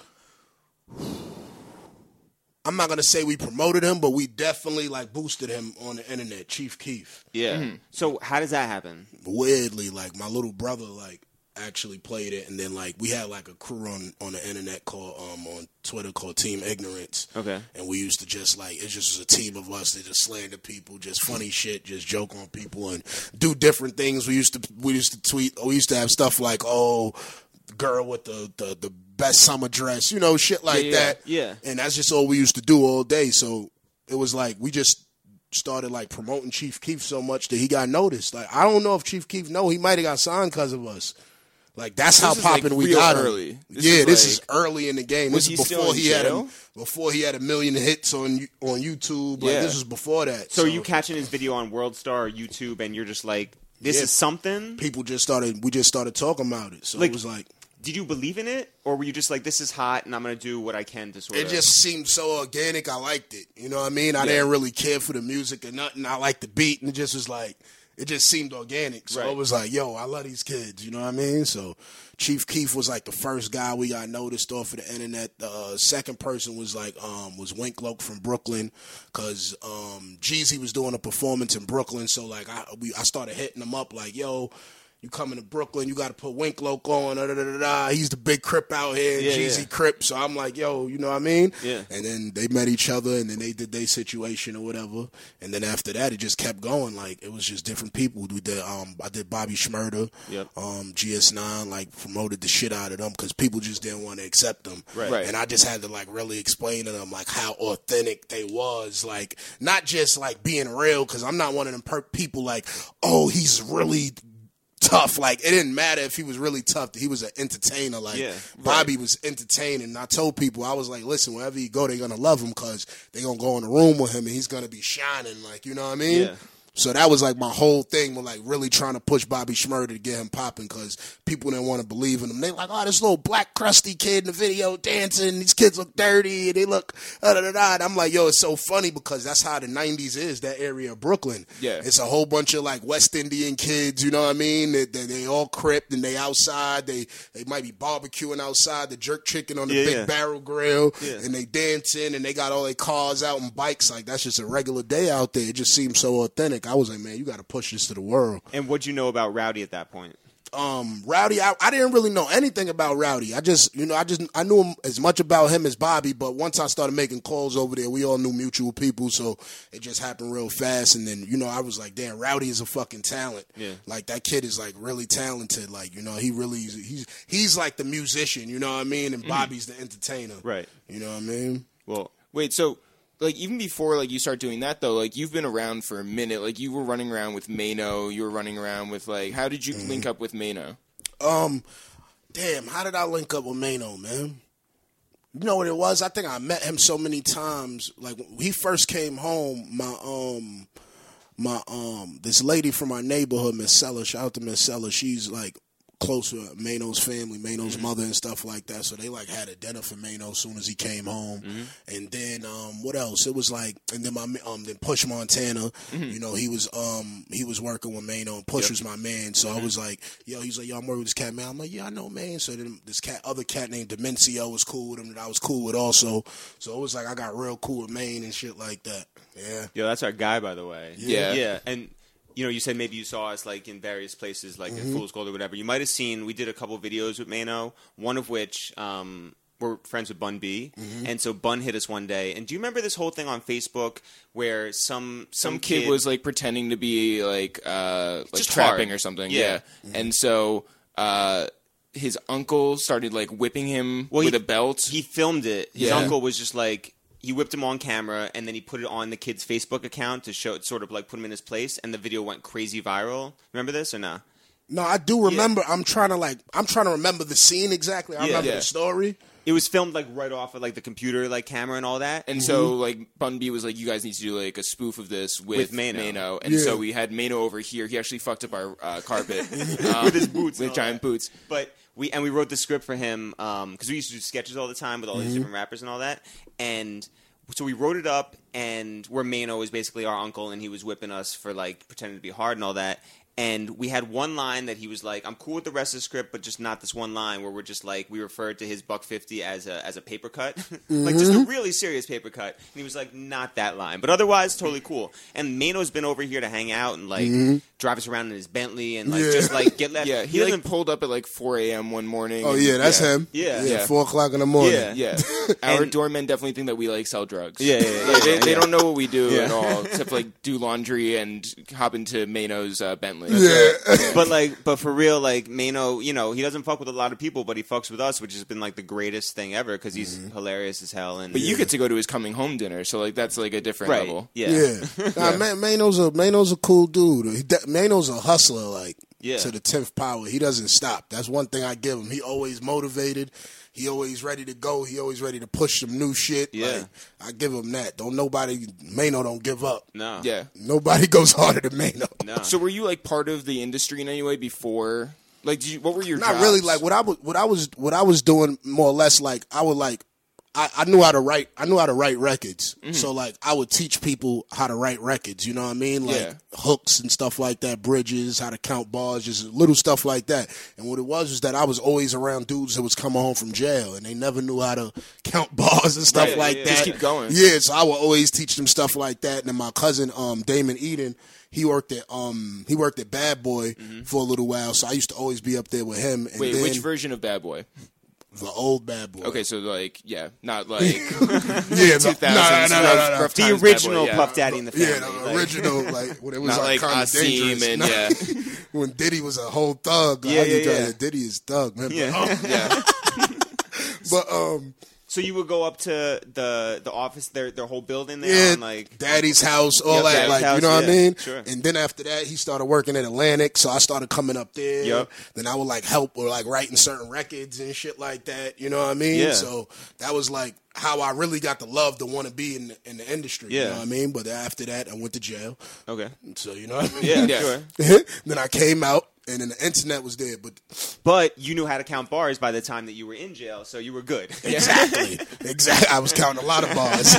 I'm not gonna say we promoted him, but we definitely like boosted him on the internet. Chief Keef. Yeah. So, how does that happen? Weirdly, like my little brother, like actually played it, and then like we had like a crew on on the internet called um on Twitter called Team Ignorance. Okay. And we used to just like it just was a team of us that just slander people, just funny shit, just joke on people and do different things. We used to we used to tweet. We used to have stuff like, oh, the girl with the the, the best summer dress, you know, shit like Yeah, that. yeah. And that's just all we used to do all day. So it was like we just started like promoting Chief Keef so much that he got noticed. Like I don't know if Chief Keef know he might have got signed because of us. Like that's how is, like, popping we real got him. early. This yeah, is, this like- is early in the game. Was This he is still before in he had jail? a, before he had a million hits on on YouTube. Like Yeah. this was before that. So, are you catching his video on World Star or YouTube, and you're just like, this Yeah. is something? people just started. We just started talking about it. So Like- it was like Did you believe in it, or were you just like, this is hot, and I'm going to do what I can to sort it of... just seemed so organic. I liked it. You know what I mean? I Yeah. didn't really care for the music or nothing. I liked the beat, and it just was like it just seemed organic. So Right. it was like, yo, I love these kids. You know what I mean? So Chief Keef was like the first guy we got noticed off of the internet. The uh, second person was like um, was Wink Loke from Brooklyn, because um, Jeezy was doing a performance in Brooklyn. So like I we I started hitting him up like, yo, you coming to Brooklyn, you got to put Wink Loke on. Da, da, da, da, da. He's the big Crip out here, Yeah, Jeezy yeah. Crip. So I'm like, yo, you know what I mean? Yeah. And then they met each other, and then they did their situation or whatever. And then after that, it just kept going. Like it was just different people. We did. Um, I did Bobby Schmurda. Yep. Um, G S nine like promoted the shit out of them because people just didn't want to accept them. Right. Right. And I just had to like really explain to them like how authentic they was. Like not just like being real, because I'm not one of them per- people like, oh, he's really tough. Like it didn't matter if he was really tough. He was an entertainer. Like Yeah, Bobby was entertaining. And I told people, I was like, listen, wherever you go, they're gonna love him because they're gonna go in the room with him and he's gonna be shining. Like you know what I mean? Yeah. So that was like my whole thing with like really trying to push Bobby Shmurda to get him popping because people didn't want to believe in him. They like, oh, this little black crusty kid in the video dancing. These kids look dirty and they look da da da da. And I'm like, yo, it's so funny because that's how the nineties is, that area of Brooklyn. Yeah. It's a whole bunch of like West Indian kids, you know what I mean? They, they, they all cripped and they outside. They they might be barbecuing outside, the jerk chicken on the Yeah, big yeah. barrel grill. Yeah. And they dancing and they got all their cars out and bikes. Like, that's just a regular day out there. It just seems so authentic. I was like, man, you got to push this to the world. And what'd you know about Rowdy at that point? Um, Rowdy, I, I didn't really know anything about Rowdy. I just, you know, I just, I knew him, as much about him as Bobby, but once I started making calls over there, we all knew mutual people, so it just happened real fast. And then, you know, I was like, damn, Rowdy is a fucking talent. Yeah. Like, that kid is, like, really talented. Like, you know, he really, he's, he's like the musician, you know what I mean? And Bobby's the entertainer. Right. You know what I mean? Well, Wait, so like even before like you start doing that though, like you've been around for a minute. Like you were running around with Mano, you were running around with like how did you Mm-hmm. link up with Mano? Um, damn, how did I link up with Mano, man? You know what it was? I think I met him so many times. Like when he first came home, my um, my um, this lady from our neighborhood, Miss Sella. Shout out to Miss Sella. She's like close to Mano's family, Mano's Mm-hmm. mother and stuff like that. So they like had a dinner for Mano as soon as he came home. Mm-hmm. And then um, what else? It was like, and then my um, then Push Montana. Mm-hmm. You know, he was um he was working with Mano, and Push Yep. was my man. So Mm-hmm. I was like, yo, he's like, yo, I'm working with this cat, man. I'm like, yeah, I know, man. So then this cat, other cat named Demencio was cool with him that I was cool with also. So it was like I got real cool with Maine and shit like that. Yeah. yo, that's our guy, by the way. Yeah. Yeah. And, you know, you said maybe you saw us, like, in various places, like Mm-hmm. in Fool's Gold or whatever. You might have seen, we did a couple videos with Mano, one of which um, we're friends with Bun B. Mm-hmm. And so Bun hit us one day. And do you remember this whole thing on Facebook where some some, Some kid, was like pretending to be like uh like Just trapping hard. or something. Yeah. Yeah. Mm-hmm. And so uh his uncle started like whipping him Well, with he- a belt. He filmed it. His Yeah. uncle was just like, he whipped him on camera, and then he put it on the kid's Facebook account to show, sort of like put him in his place, and the video went crazy viral. Remember this or not? No, I do remember. I'm trying to like, I'm trying to remember the scene exactly. I Yeah. remember Yeah. the story. It was filmed like right off of like the computer like camera and all that. And so, like, Bun B was like, you guys need to do, like, a spoof of this with, With Mano. Mano. And Yeah. so we had Mano over here. He actually fucked up our uh, carpet. um, With his boots and With all giant that. boots. But we and we wrote the script for him because we used to do sketches all the time with all these different rappers and all that. And so we wrote it up, and where Mano was basically our uncle, and he was whipping us for like pretending to be hard and all that. And we had one line that he was like, "I'm cool with the rest of the script, but just not this one line where we're just like we referred to his buck fifty as a as a paper cut, like just a really serious paper cut." And he was like, "Not that line, but otherwise totally cool." And Mano's been over here to hang out and like drive us around in his Bentley and like Yeah. just like get left. Yeah, he, doesn't like, pulled up at, like, four a.m. one morning. Oh and- yeah, that's him. Yeah. yeah, Yeah. four o'clock in the morning. Yeah. Yeah. Our And- doormen definitely think that we, like, sell drugs. Yeah, yeah, yeah, Like, they, yeah, they yeah. don't know what we do Yeah. at all, except, like, do laundry and hop into Mano's uh, Bentley. Yeah. But like, but for real, like Mano, you know, he doesn't fuck with a lot of people, but he fucks with us, which has been like the greatest thing ever because he's hilarious as hell. And But you get to go to his coming home dinner, so, like, that's, like, a different right, level. yeah, Yeah, nah, Man, Mano's a Mano's a cool dude. He de- Mano's a hustler, like Yeah. to the tenth power. He doesn't stop. That's one thing I give him. He always motivated. He always ready to go. He always ready to push some new shit. Yeah. Like, I give him that. Don't nobody Mano don't give up. no, Yeah. Nobody goes harder than Mano. no. So were you, like, part of the industry in any way before? Like, did you, what were your Not jobs? really. Like what I was, what I was, what I was doing more or less. Like I would like, I, I knew how to write. I knew how to write records. So like, I would teach people how to write records. You know what I mean? Like Yeah. hooks and stuff like that, bridges, how to count bars, just little stuff like that. And what it was was that I was always around dudes that was coming home from jail, and they never knew how to count bars and stuff Right, like yeah, that. yeah. Just keep going. Yeah, so I would always teach them stuff like that. And then my cousin, um, Damon Eden, he worked at um he worked at Bad Boy for a little while, so I used to always be up there with him. And Wait, then which version of Bad Boy? the old Bad Boy. Okay, so, like, yeah, not, like, yeah, the, two thousands, no, no, no, no, rough- no, no. rough the times original Bad Boy, yeah. Puff Daddy in the Yeah, family, the like- original, like when it was Not like, like kind of Asim dangerous. and, No. yeah. when Diddy was a whole thug. Like, Yeah, I could yeah, tell yeah. you, Diddy is thug, man. Yeah. But, um, Yeah. but um, So you would go up to the the office, their their whole building there, Yeah, on like Daddy's house, all Yep, that, Daddy's like house, you know what yeah, I mean. sure. And then after that, he started working at Atlantic, so I started coming up there. Yep. Then I would like help with like writing certain records and shit like that. You know what I mean? Yeah. So that was like how I really got the love to want to be in the, in the industry. You Yeah. know what I mean? But after that, I went to jail. okay, So you know what I mean? yeah, Yeah. sure. Then I came out, and then the internet was there. But But you knew how to count bars by the time that you were in jail, so you were good. exactly, exactly, I was counting a lot of bars.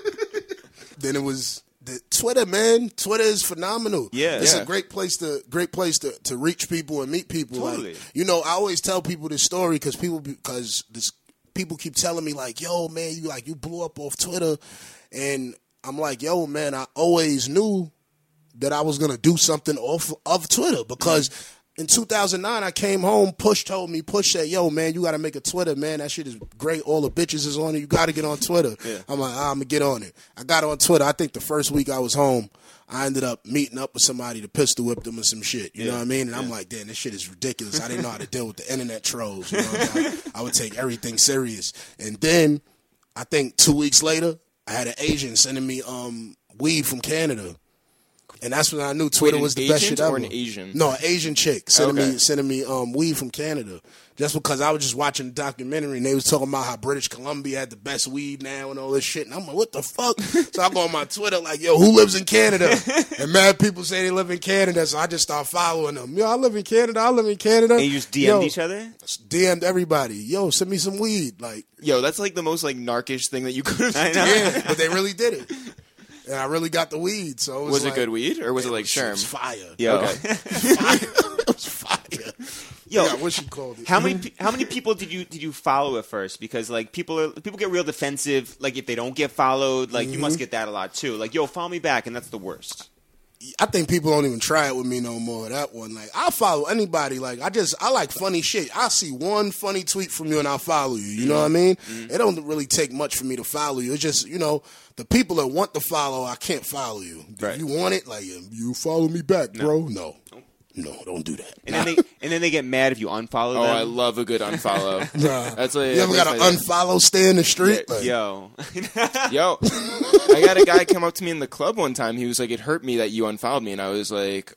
Then it was the Twitter, man. Twitter is phenomenal. Yeah. it's Yeah. a great place to great place to, to reach people and meet people. Totally. Like, you know, I always tell people this story because people because this people keep telling me like, "Yo, man, you like you blew up off Twitter," and I'm like, "Yo, man, I always knew that I was gonna do something off of Twitter because." In two thousand nine, I came home. Push told me, Push said, "Yo, man, you got to make a Twitter, man. That shit is great. All the bitches is on it. You got to get on Twitter." Yeah. I'm like, ah, I'm gonna get on it. I got on Twitter. I think the first week I was home, I ended up meeting up with somebody to pistol whip them or some shit. You Yeah. know what I mean? And I'm like, damn, this shit is ridiculous. I didn't know how to deal with the internet trolls. You know what I mean? I, I would take everything serious. And then I think two weeks later, I had an Asian sending me um weed from Canada. And that's when I knew Twitter an was the best agent shit ever. or an Asian? No, an Asian chick sending Okay. me sending me um, weed from Canada. Just because I was just watching the documentary and they was talking about how British Columbia had the best weed now and all this shit. And I'm like, what the fuck? So I go on my Twitter like, yo, who lives in Canada? And mad people say they live in Canada. So I just start following them. Yo, I live in Canada. I live in Canada. And you just D M'd Yo, each other? D M'd everybody. Yo, send me some weed. Like, Yo, that's like the most like narkish thing that you could I have know. done. yeah, but they really did it. And I really got the weed. So it was, Was like, it good weed or was it like It sherm? was fire. Yo. Okay. Fire. It was fire. Yo, Yeah, what she called it. How many pe- how many people did you did you follow at first? Because like people are people get real defensive. Like if they don't get followed, like you must get that a lot too. Like yo, follow me back, and that's the worst. I think people don't even try it with me no more. That one, like, I'll follow anybody. Like, I just, I like funny shit. I see one funny tweet from you and I'll follow you. You know what I mean? It don't really take much for me to follow you. It's just, you know, the people that want to follow, I can't follow you. Right. If you want it, like, you follow me back, bro. No. No, don't do that. And then they and then they get mad if you unfollow Oh, them. I love a good unfollow. Nah. That's like You ever got an unfollow stay in the street? Yeah, Like, Yo, Yo, I got a guy come up to me in the club one time. He was like, "It hurt me that you unfollowed me," and I was like,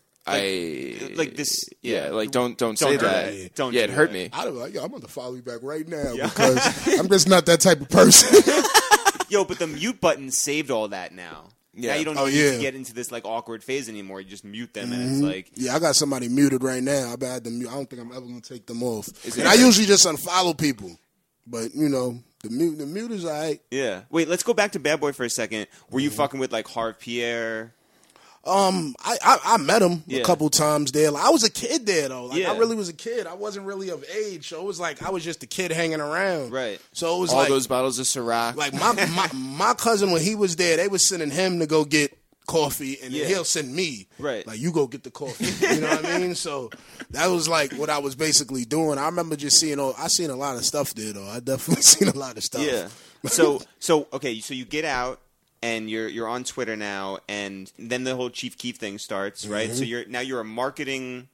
"I like this- yeah, yeah. like don't don't, Don't say do that. that. Don't yeah, do it hurt that. me." I don't like, yo, I'm going to follow you back right now because I'm just not that type of person. yo, but the mute button saved all that now. Yeah. Now you don't Oh, need yeah. to get into this like awkward phase anymore. You just mute them, and it's like Yeah, I got somebody muted right now. I had them. I don't think I'm ever gonna take them off. Is And it- I usually just unfollow people, but you know the mute, the mute is alright. yeah. Wait, let's go back to Bad Boy for a second. Were you fucking with like Harv Pierre? Um, I, I I met him Yeah. a couple times there. Like, I was a kid there though. Like Yeah. I really was a kid. I wasn't really of age, so it was like I was just a kid hanging around. Right. So it was All like those bottles of Ciroc. like my, my my cousin when he was there, they was sending him to go get coffee, and Yeah. then he'll send me. Right. Like, you go get the coffee. You know what I mean? So that was like what I was basically doing. I remember just seeing all. I seen a lot of stuff there though. I definitely seen a lot of stuff. Yeah. So so okay, so you get out and you're you're on Twitter now, and then the whole Chief Keef thing starts, right? So you're now you're a marketing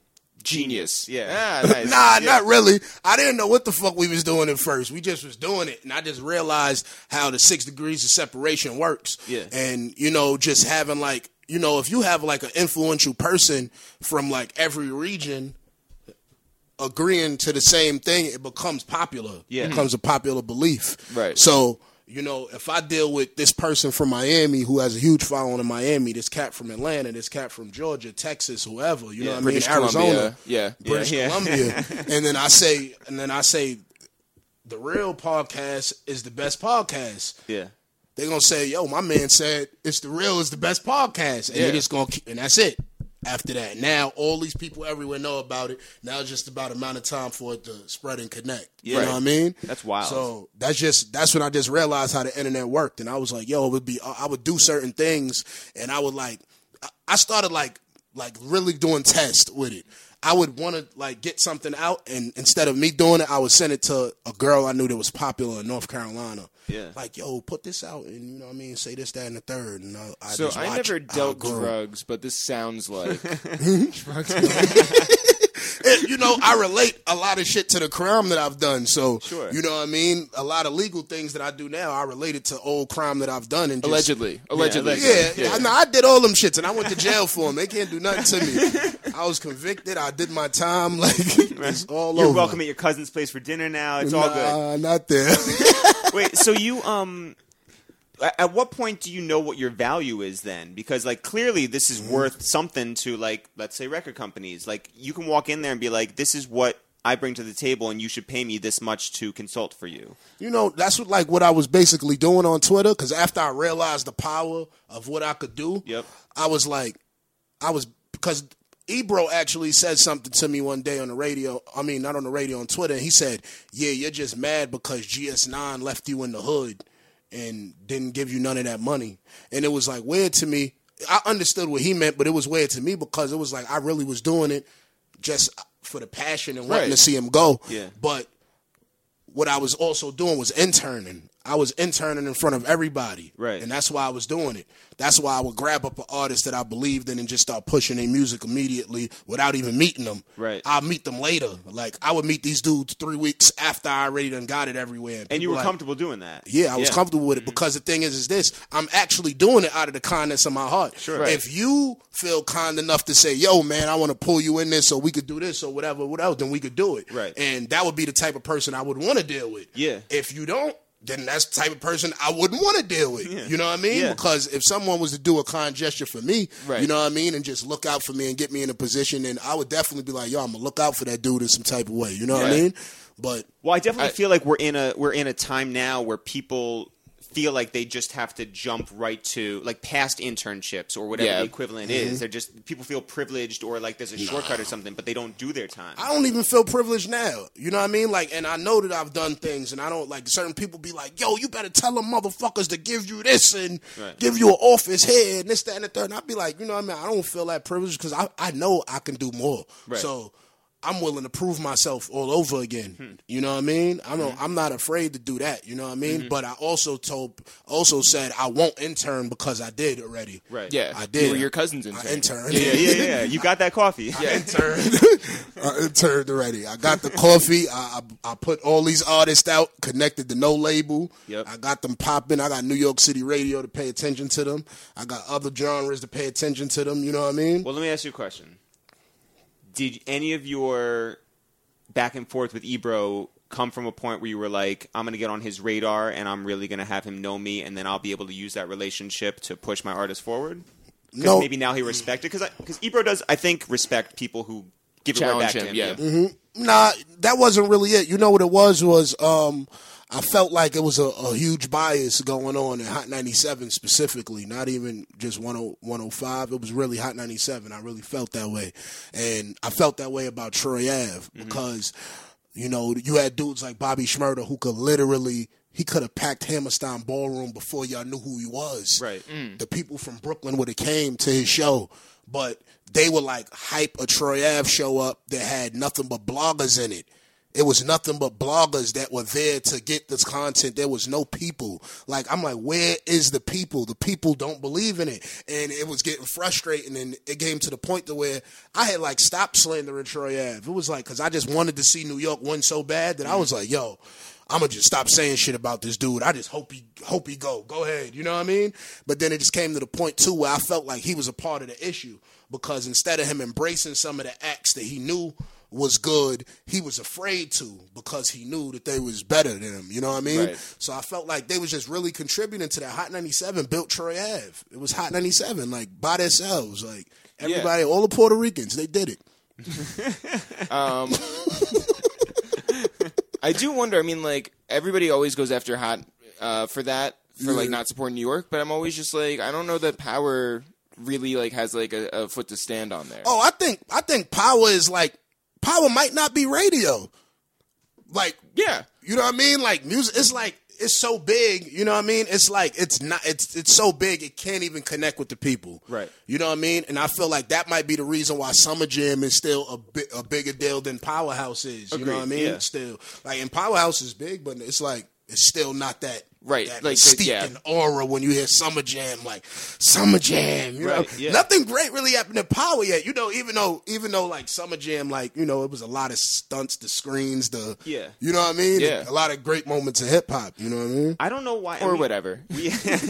genius. Yeah. Ah, nice. Nah, Yeah. not really. I didn't know what the fuck we was doing at first. We just was doing it, and I just realized how the six degrees of separation works. Yeah. And you know, just having like, you know, if you have like an influential person from like every region agreeing to the same thing, it becomes popular. Yeah. It becomes a popular belief. Right. So, you know, if I deal with this person from Miami who has a huge following in Miami, this cat from Atlanta, this cat from Georgia, Texas, whoever, you know Yeah. what British I mean, Arizona, Columbia. Yeah. British Yeah, yeah. Columbia, and then I say, and then I say, the real podcast is the best podcast. Yeah. They're gonna say, "Yo, my man said it's the real is the best podcast," and Yeah. they're just gonna, keep, and that's it. After that, now all these people everywhere know about it. Now it's just about amount of time for it to spread and connect. You Yeah. know what I mean? That's wild. So that's just that's when I just realized how the internet worked, and I was like, "Yo, it would be." I would do certain things, and I would like. I started like like really doing tests with it. I would want to like get something out, and instead of me doing it, I would send it to a girl I knew that was popular in North Carolina. Yeah. Like, yo, put this out, and you know what I mean, say this, that, and the third. And I, I So just I watch never how it dealt grew. drugs, but this sounds like And, you know, I relate a lot of shit to the crime that I've done. So, Sure. you know what I mean? A lot of legal things that I do now, I relate it to old crime that I've done. And just, Allegedly. Allegedly. Yeah, yeah. I, know, I did all them shits, and I went to jail for them. They can't do nothing to me. I was convicted. I did my time. Like, it's all You're over. welcome at your cousin's place for dinner now. It's all good. Nah, not there. Wait, so you um at what point do you know what your value is then? Because like clearly this is worth something to like let's say record companies. Like you can walk in there and be like, this is what I bring to the table and you should pay me this much to consult for you. You know, that's what, like what I was basically doing on Twitter, because after I realized the power of what I could do, Yep. I was like, I was, because Ebro actually said something to me one day on the radio, I mean, not on the radio, on Twitter, and he said, yeah, you're just mad because G S nine left you in the hood and didn't give you none of that money. And it was like weird to me. I understood what he meant, but it was weird to me because it was like I really was doing it just for the passion and wanting Right. to see him go. Yeah. But what I was also doing was interning. I was interning in front of everybody. Right. And that's why I was doing it. That's why I would grab up an artist that I believed in and just start pushing their music immediately without even meeting them. Right. I'll meet them later. Like, I would meet these dudes three weeks after I already done got it everywhere. And you people were like, comfortable doing that. yeah, I was comfortable with it because the thing is, is this, I'm actually doing it out of the kindness of my heart. Sure. Right. If you feel kind enough to say, yo, man, I want to pull you in this so we could do this or whatever, whatever, then we could do it. Right. And that would be the type of person I would want to deal with. Yeah. If you don't, then that's the type of person I wouldn't want to deal with. Yeah. You know what I mean? Yeah. Because if someone was to do a kind gesture for me, Right. you know what I mean, and just look out for me and get me in a position, then I would definitely be like, yo, I'm going to look out for that dude in some type of way. You know what I Yeah. mean? But Well, I definitely I- feel like we're in a we're in a time now where people feel like they just have to jump right to like past internships or whatever Yeah. the equivalent Mm-hmm. is. They're just people feel privileged or like there's a shortcut or something, but they don't do their time. I don't even feel privileged now. You know what I mean? Like, and I know that I've done things, and I don't like certain people be like, "Yo, you better tell them motherfuckers to give you this and Right. give you an office here and this, that, and the third." And I'd be like, you know what I mean? I don't feel that privilege because I I know I can do more. Right. So I'm willing to prove myself all over again. Hmm. You know what I mean? I'm Mm-hmm. not, I'm not afraid to do that. You know what I mean? But I also told, also said I won't intern because I did already. Right. Yeah. I did. You were your cousin's intern. I interned. Yeah, yeah, yeah. You got that coffee. Yeah. interned. I interned already. I got the coffee. I, I I put all these artists out, connected to no label. Yep. I got them popping. I got New York City radio to pay attention to them. I got other genres to pay attention to them. You know what I mean? Well, let me ask you a question. Did any of your back and forth with Ebro come from a point where you were like, I'm going to get on his radar and I'm really going to have him know me and then I'll be able to use that relationship to push my artist forward? Because No. maybe now he respected. Because because Ebro does, I think, respect people who give it right Challenge back to him, him. yeah. Nah, that wasn't really it. You know what it was was um, I felt like it was a, a huge bias going on in Hot ninety-seven specifically, not even just one oh five. It was really Hot ninety-seven. I really felt that way. And I felt that way about Troy Ave because, you know, you had dudes like Bobby Shmurda who could literally, he could have packed Hammerstein Ballroom before y'all knew who he was. Right. The people from Brooklyn would have came to his show, but they would like hype a Troy Ave show up that had nothing but bloggers in it. It was nothing but bloggers that were there to get this content. There was no people. Like, I'm like, where is the people? The people don't believe in it. And it was getting frustrating. And it came to the point to where I had like stopped slandering Troy Ave. It was like, cause I just wanted to see New York win so bad that I was like, yo, I'm gonna just stop saying shit about this dude. I just hope he hope he go. Go ahead. You know what I mean? But then it just came to the point too where I felt like he was a part of the issue because instead of him embracing some of the acts that he knew was good, he was afraid to because he knew that they was better than him. You know what I mean? Right. So I felt like they was just really contributing to that. Hot ninety-seven built Troy Ave. It was Hot ninety-seven, like by themselves. Like everybody, all the Puerto Ricans, they did it. Um, I do wonder. I mean, like everybody always goes after Hot uh, for that, for like not supporting New York. But I'm always just like, I don't know that Power really like has like a, a foot to stand on there. Oh, I think I think Power is like Power might not be radio. Like, yeah, you know what I mean? Like music, it's like it's so big. You know what I mean? It's like it's not. It's it's so big it can't even connect with the people. Right. You know what I mean? And I feel like that might be the reason why Summer Jam is still a bit a bigger deal than Powerhouse is. You know what I Agreed, mean? yeah. Still, like, and Powerhouse is big, but it's like it's still not that Right, that like, mystique yeah. and aura when you hear Summer Jam, like Summer Jam. You Right, know, yeah. nothing great really happened in Power yet. You know, even though even though like Summer Jam, like you know, it was a lot of stunts, the screens, the Yeah. you know what I mean. Yeah. A lot of great moments of hip hop. You know what I mean? I don't know why. I or mean, whatever. We,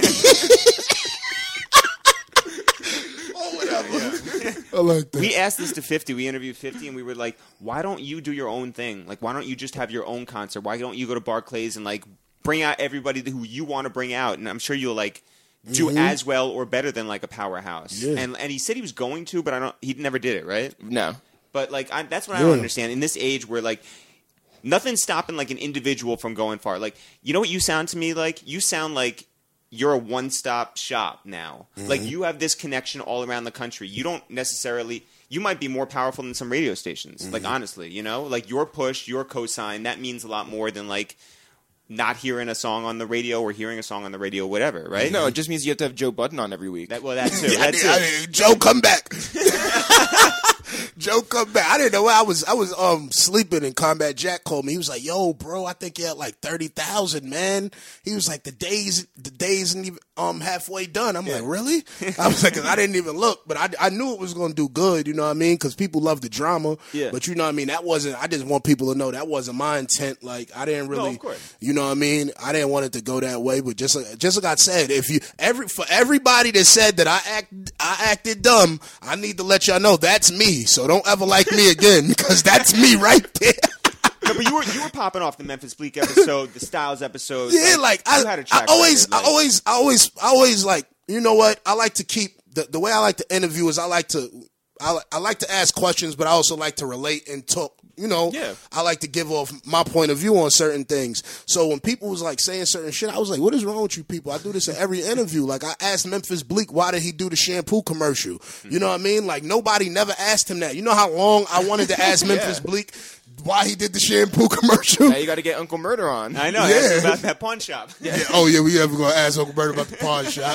Oh, whatever. I like that. we asked this to fifty. We interviewed fifty, and we were like, "Why don't you do your own thing? Like, why don't you just have your own concert? Why don't you go to Barclays and like bring out everybody who you want to bring out?" And I'm sure you'll like do as well or better than like a Powerhouse. Yeah. And and he said he was going to, but I don't. He never did it, right? No. But like I, that's what I Yeah. don't understand in this age where like nothing's stopping like an individual from going far. Like you know what you sound to me like? You sound like you're a one-stop shop now. Like you have this connection all around the country. You don't necessarily. You might be more powerful than some radio stations. Like honestly, you know, like your push, your cosign, that means a lot more than like not hearing a song on the radio or hearing a song on the radio, whatever. Right? No, it just means you have to have Joe Budden on every week. That well, that too. I That did- too. I did- Joe, come back. Joe, come back. I didn't know. I was I was um sleeping and Combat Jack called me. He was like, "Yo, bro, I think you're at like thirty thousand, man." He was like, "The days, the days isn't even um halfway done." I'm like, "Really?" I was like, 'Cause I didn't even look, but I, I knew it was gonna do good. You know what I mean? Because people love the drama. Yeah. But you know what I mean? That wasn't. I just want people to know that wasn't my intent. Like I didn't really. of course. You know what I mean? I didn't want it to go that way. But just like, just like I said, if you every for everybody that said that I act I acted dumb, I need to let y'all know that's me. So don't ever like me again because that's me right there. No, but you were you were popping off the Memphis Bleak episode, the Styles episode. Yeah, like you I, had a I track always, record, like- I always, I always, I always like. You know what? I like to keep the the way I like to interview is I like to, I I like to ask questions, but I also like to relate and talk. You know, Yeah. I like to give off my point of view on certain things. So when people was like saying certain shit, I was like, "What is wrong with you people?" I do this in every interview. Like I asked Memphis Bleak, "Why did he do the shampoo commercial?" You know what I mean? Like nobody never asked him that. You know how long I wanted to ask Memphis Bleak why he did the shampoo commercial? Now you got to get Uncle Murder on. I know. Yeah. Yeah. About that pawn shop. Yeah. Oh yeah, we ever gonna ask Uncle Bert about the pawn shop?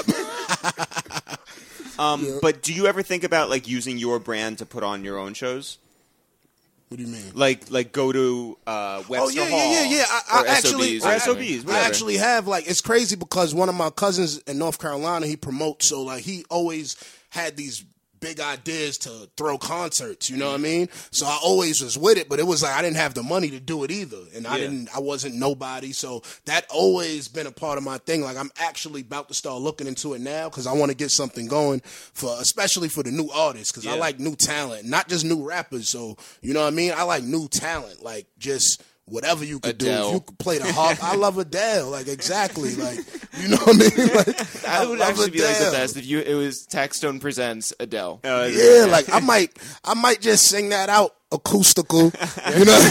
Um, But do you ever think about like using your brand to put on your own shows? What do you mean? Like like go to uh, Webster Oh yeah, Hall. yeah, yeah, yeah. I, Or I actually, S O Bs, I, or S O Bs, I whatever. actually have like it's crazy because one of my cousins in North Carolina he promotes, so like he always had these big ideas to throw concerts. You know what I mean? So I always was with it, but it was like I didn't have the money to do it either, and I Yeah. didn't. I wasn't nobody, so that always been a part of my thing. Like I'm actually about to start looking into it now because I want to get something going for, especially for the new artists, because I Yeah. like new talent, not just new rappers. So you know what I mean? I like new talent, like just. Whatever you could do, Adele. if you could play the harp. I love Adele, like exactly, like you know what I mean. Like, I That would love actually be like the Adele. best if you it was Taxstone presents Adele. Uh, Yeah, like I might, I might just sing that out acoustical, you know.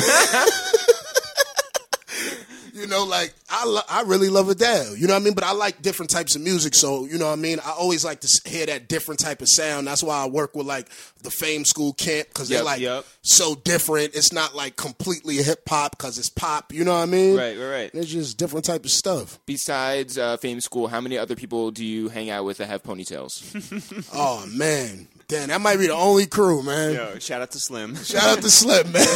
You know, like I, lo- I really love Adele. You know what I mean? But I like different types of music, so you know what I mean. I always like to s- hear that different type of sound. That's why I work with like the Fame School Camp because they're Yep, like yep. so different. It's not like completely hip hop because it's pop. You know what I mean? Right, right, right. It's just different type of stuff. Besides uh, Fame School, how many other people do you hang out with that have ponytails? Oh man, damn, that might be the only crew, man. Yo, shout out to Slim. Shout out to Slim, man.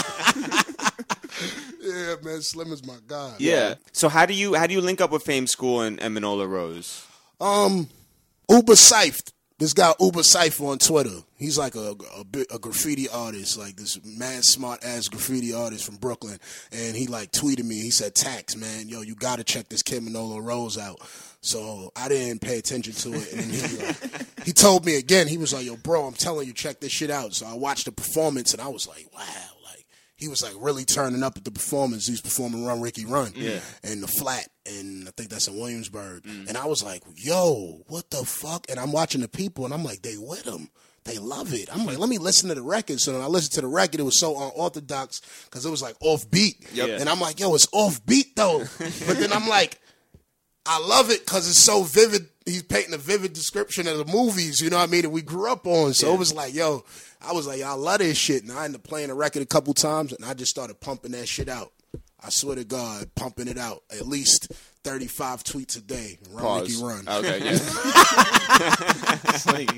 Yeah, man, Slim is my guy. Yeah. So how do you how do you link up with Fame School and, and Manola Rose? Um, Uber Seifert. This guy Uber Seifert on Twitter. He's like a a, bit- a graffiti artist, like this mad smart ass graffiti artist from Brooklyn. And he like tweeted me. He said, "Tax, man, yo, you gotta check this kid Manola Rose out." So I didn't pay attention to it, and he like, he told me again. He was like, "Yo, bro, I'm telling you, check this shit out." So I watched the performance, and I was like, "Wow!" Like he was like really turning up at the performance. He was performing Run Ricky Run, Yeah. and the Flat, and I think that's in Williamsburg. And I was like, "Yo, what the fuck?" And I'm watching the people, and I'm like, "They with him." They love it. I'm like, let me listen to the record. So when I listened to the record, it was so unorthodox because it was like off beat. Yep. And I'm like, yo, it's off beat though. But then I'm like, I love it because it's so vivid. He's painting a vivid description of the movies, you know what I mean, that we grew up on. So Yeah. it was like, yo, I was like, yo, I love this shit. And I ended up playing the record a couple times, and I just started pumping that shit out. I swear to God, pumping it out at least thirty-five tweets a day. Run, Pause. Mickey, run. Okay, yeah. It's like,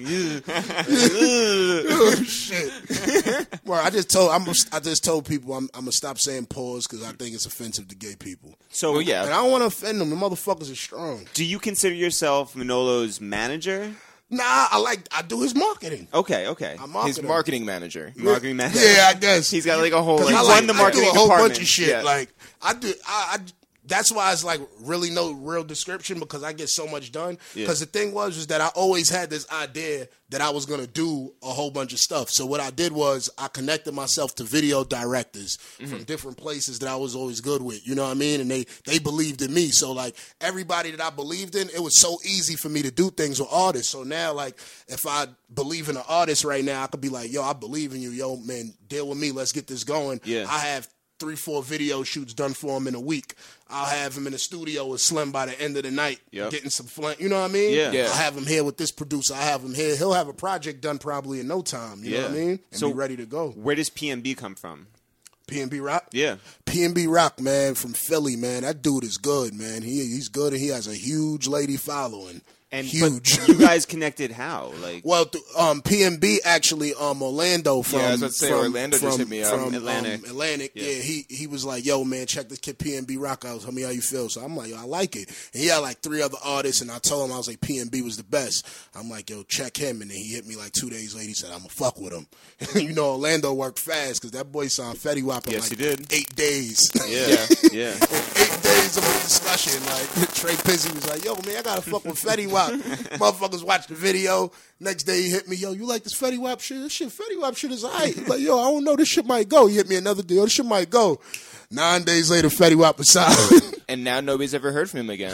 Oh, shit. Well, I just told I'm I just told people I'm, I'm gonna stop saying pause because I think it's offensive to gay people. So well, yeah. And I don't want to offend them. The motherfuckers are strong. do you consider yourself Manolo's manager? Nah, I like I do his marketing. Okay, okay. I market his him. marketing manager. Marketing manager. Yeah, I guess He's got like a whole. 'Cause Like, I He like, won the I marketing do a whole department. bunch of shit. Yeah. Like I do, I, I that's why it's like really no real description because I get so much done. Because Yeah. the thing was, was that I always had this idea that I was gonna do a whole bunch of stuff. So what I did was I connected myself to video directors Mm-hmm. from different places that I was always good with. You know what I mean? And they they believed in me. So like everybody that I believed in, it was so easy for me to do things with artists. So now like if I believe in an artist right now, I could be like, yo, I believe in you, yo, man, deal with me. Let's get this going. Yeah. I have three, four video shoots done for him in a week. I'll have him in the studio with Slim by the end of the night, Yep. getting some flan. You know what I mean? Yeah. Yeah. I'll have him here with this producer. I have him here. He'll have a project done probably in no time. You know what I Yeah. mean? And So- be ready to go. Where does P M B come from? P and B Rock? Yeah. P and B Rock, man, from Philly, man. That dude is good, man. He He's good and he has a huge lady following. And Huge. But you guys connected how? Like Well, th- um, P and B actually, um, Orlando from Yeah, I was about to say, from, Orlando just from, hit me up. from Atlantic. Um, Atlantic. Yeah. Yeah. he he was like, "Yo, man, check this kid P and B Rock out. Tell me how you feel." So I'm like, "Yo, I like it." And he had like three other artists, and I told him I was like, P and B was the best. I'm like, "Yo, check him," and then he hit me like two days later. He said, "I'm gonna fuck with him." You know, Orlando worked fast because that boy signed Fetty Wap in Yes, like he did. eight days. yeah, yeah. Eight days of a discussion. Like Trey Pizzy was like, "Yo, man, I gotta fuck with Fetty Wap." Motherfuckers watch the video. Next day he hit me, "Yo, you like this Fetty Wap shit? This shit, Fetty Wap shit is alright." Like, yo, I don't know, this shit might go. He hit me another deal. This shit might go. Nine days later, Fetty Wap was signed. and now nobody's ever heard from him again.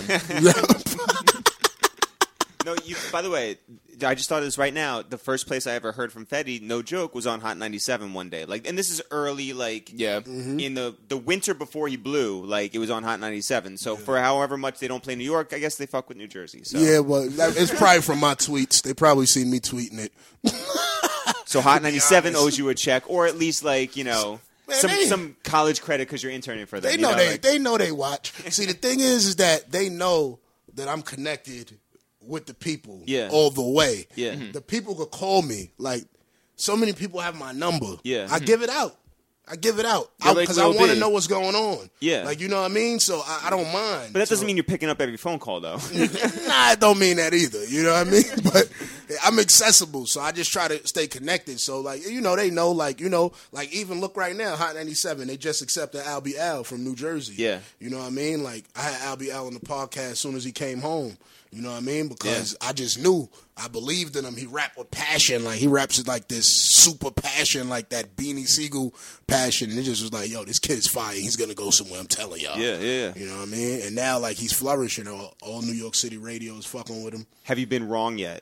No, you. By the way, I just thought of this right now. The first place I ever heard from Fetty, no joke, was on Hot ninety-seven one day. Like, and this is early, like, Yeah. in the the winter before he blew. Like, it was on Hot ninety-seven. So for however much they don't play New York, I guess they fuck with New Jersey. So Yeah, well, that- it's probably from my tweets. They probably seen me tweeting it. so Hot ninety-seven honest. owes you a check, or at least like you know Man, some they- some college credit because you're interning for them. They you know, know they like- they know they watch. See, the thing is, is that they know that I'm connected with the people Yeah. all the way. Yeah. Mhm. The people could call me. Like, so many people have my number. Yeah. I give it out. I give it out You're like because I Lil want to B. know what's going on. Yeah. Like, you know what I mean? So I, I don't mind. But that doesn't So- mean you're picking up every phone call, though. Nah, it don't mean that either. You know what I mean? But I'm accessible, so I just try to stay connected. So, like, you know, they know, like, you know, like, even look right now, Hot ninety-seven, they just accepted Albie Al from New Jersey. Yeah. You know what I mean? Like, I had Albie Al on the podcast as soon as he came home. You know what I mean? Because I just knew, I believed in him. He rapped with passion. Like, he raps with, like, this super passion, like that Beanie Siegel passion. And it just was like, yo, this kid is fire. He's going to go somewhere, I'm telling y'all. Yeah, yeah. You know what I mean? And now, like, he's flourishing. All, all New York City radio is fucking with him. Have you been wrong yet?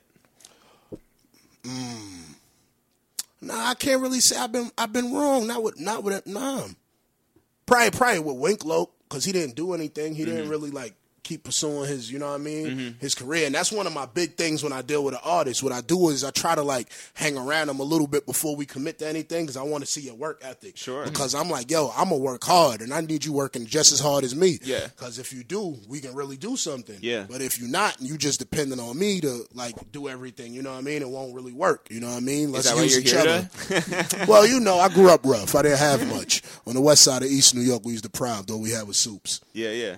Nah, I can't really say I've been I've been wrong. Not with not with nah. Probably probably with Winklow because he didn't do anything. He didn't really like keep pursuing his, you know what I mean, his career. And that's one of my big things when I deal with an artist. What I do is I try to like hang around them a little bit before we commit to anything because I want to see your work ethic. Sure. Because I'm like, yo, I'm gonna work hard and I need you working just as hard as me. Yeah. Because if you do, we can really do something. Yeah. But if you're not, and you just depending on me to like do everything, you know what I mean, it won't really work. You know what I mean? Let's that why use you're each here other. Well, you know, I grew up rough. I didn't have much. On the west side of East New York, we used to proud. All we had was soups. Yeah, yeah.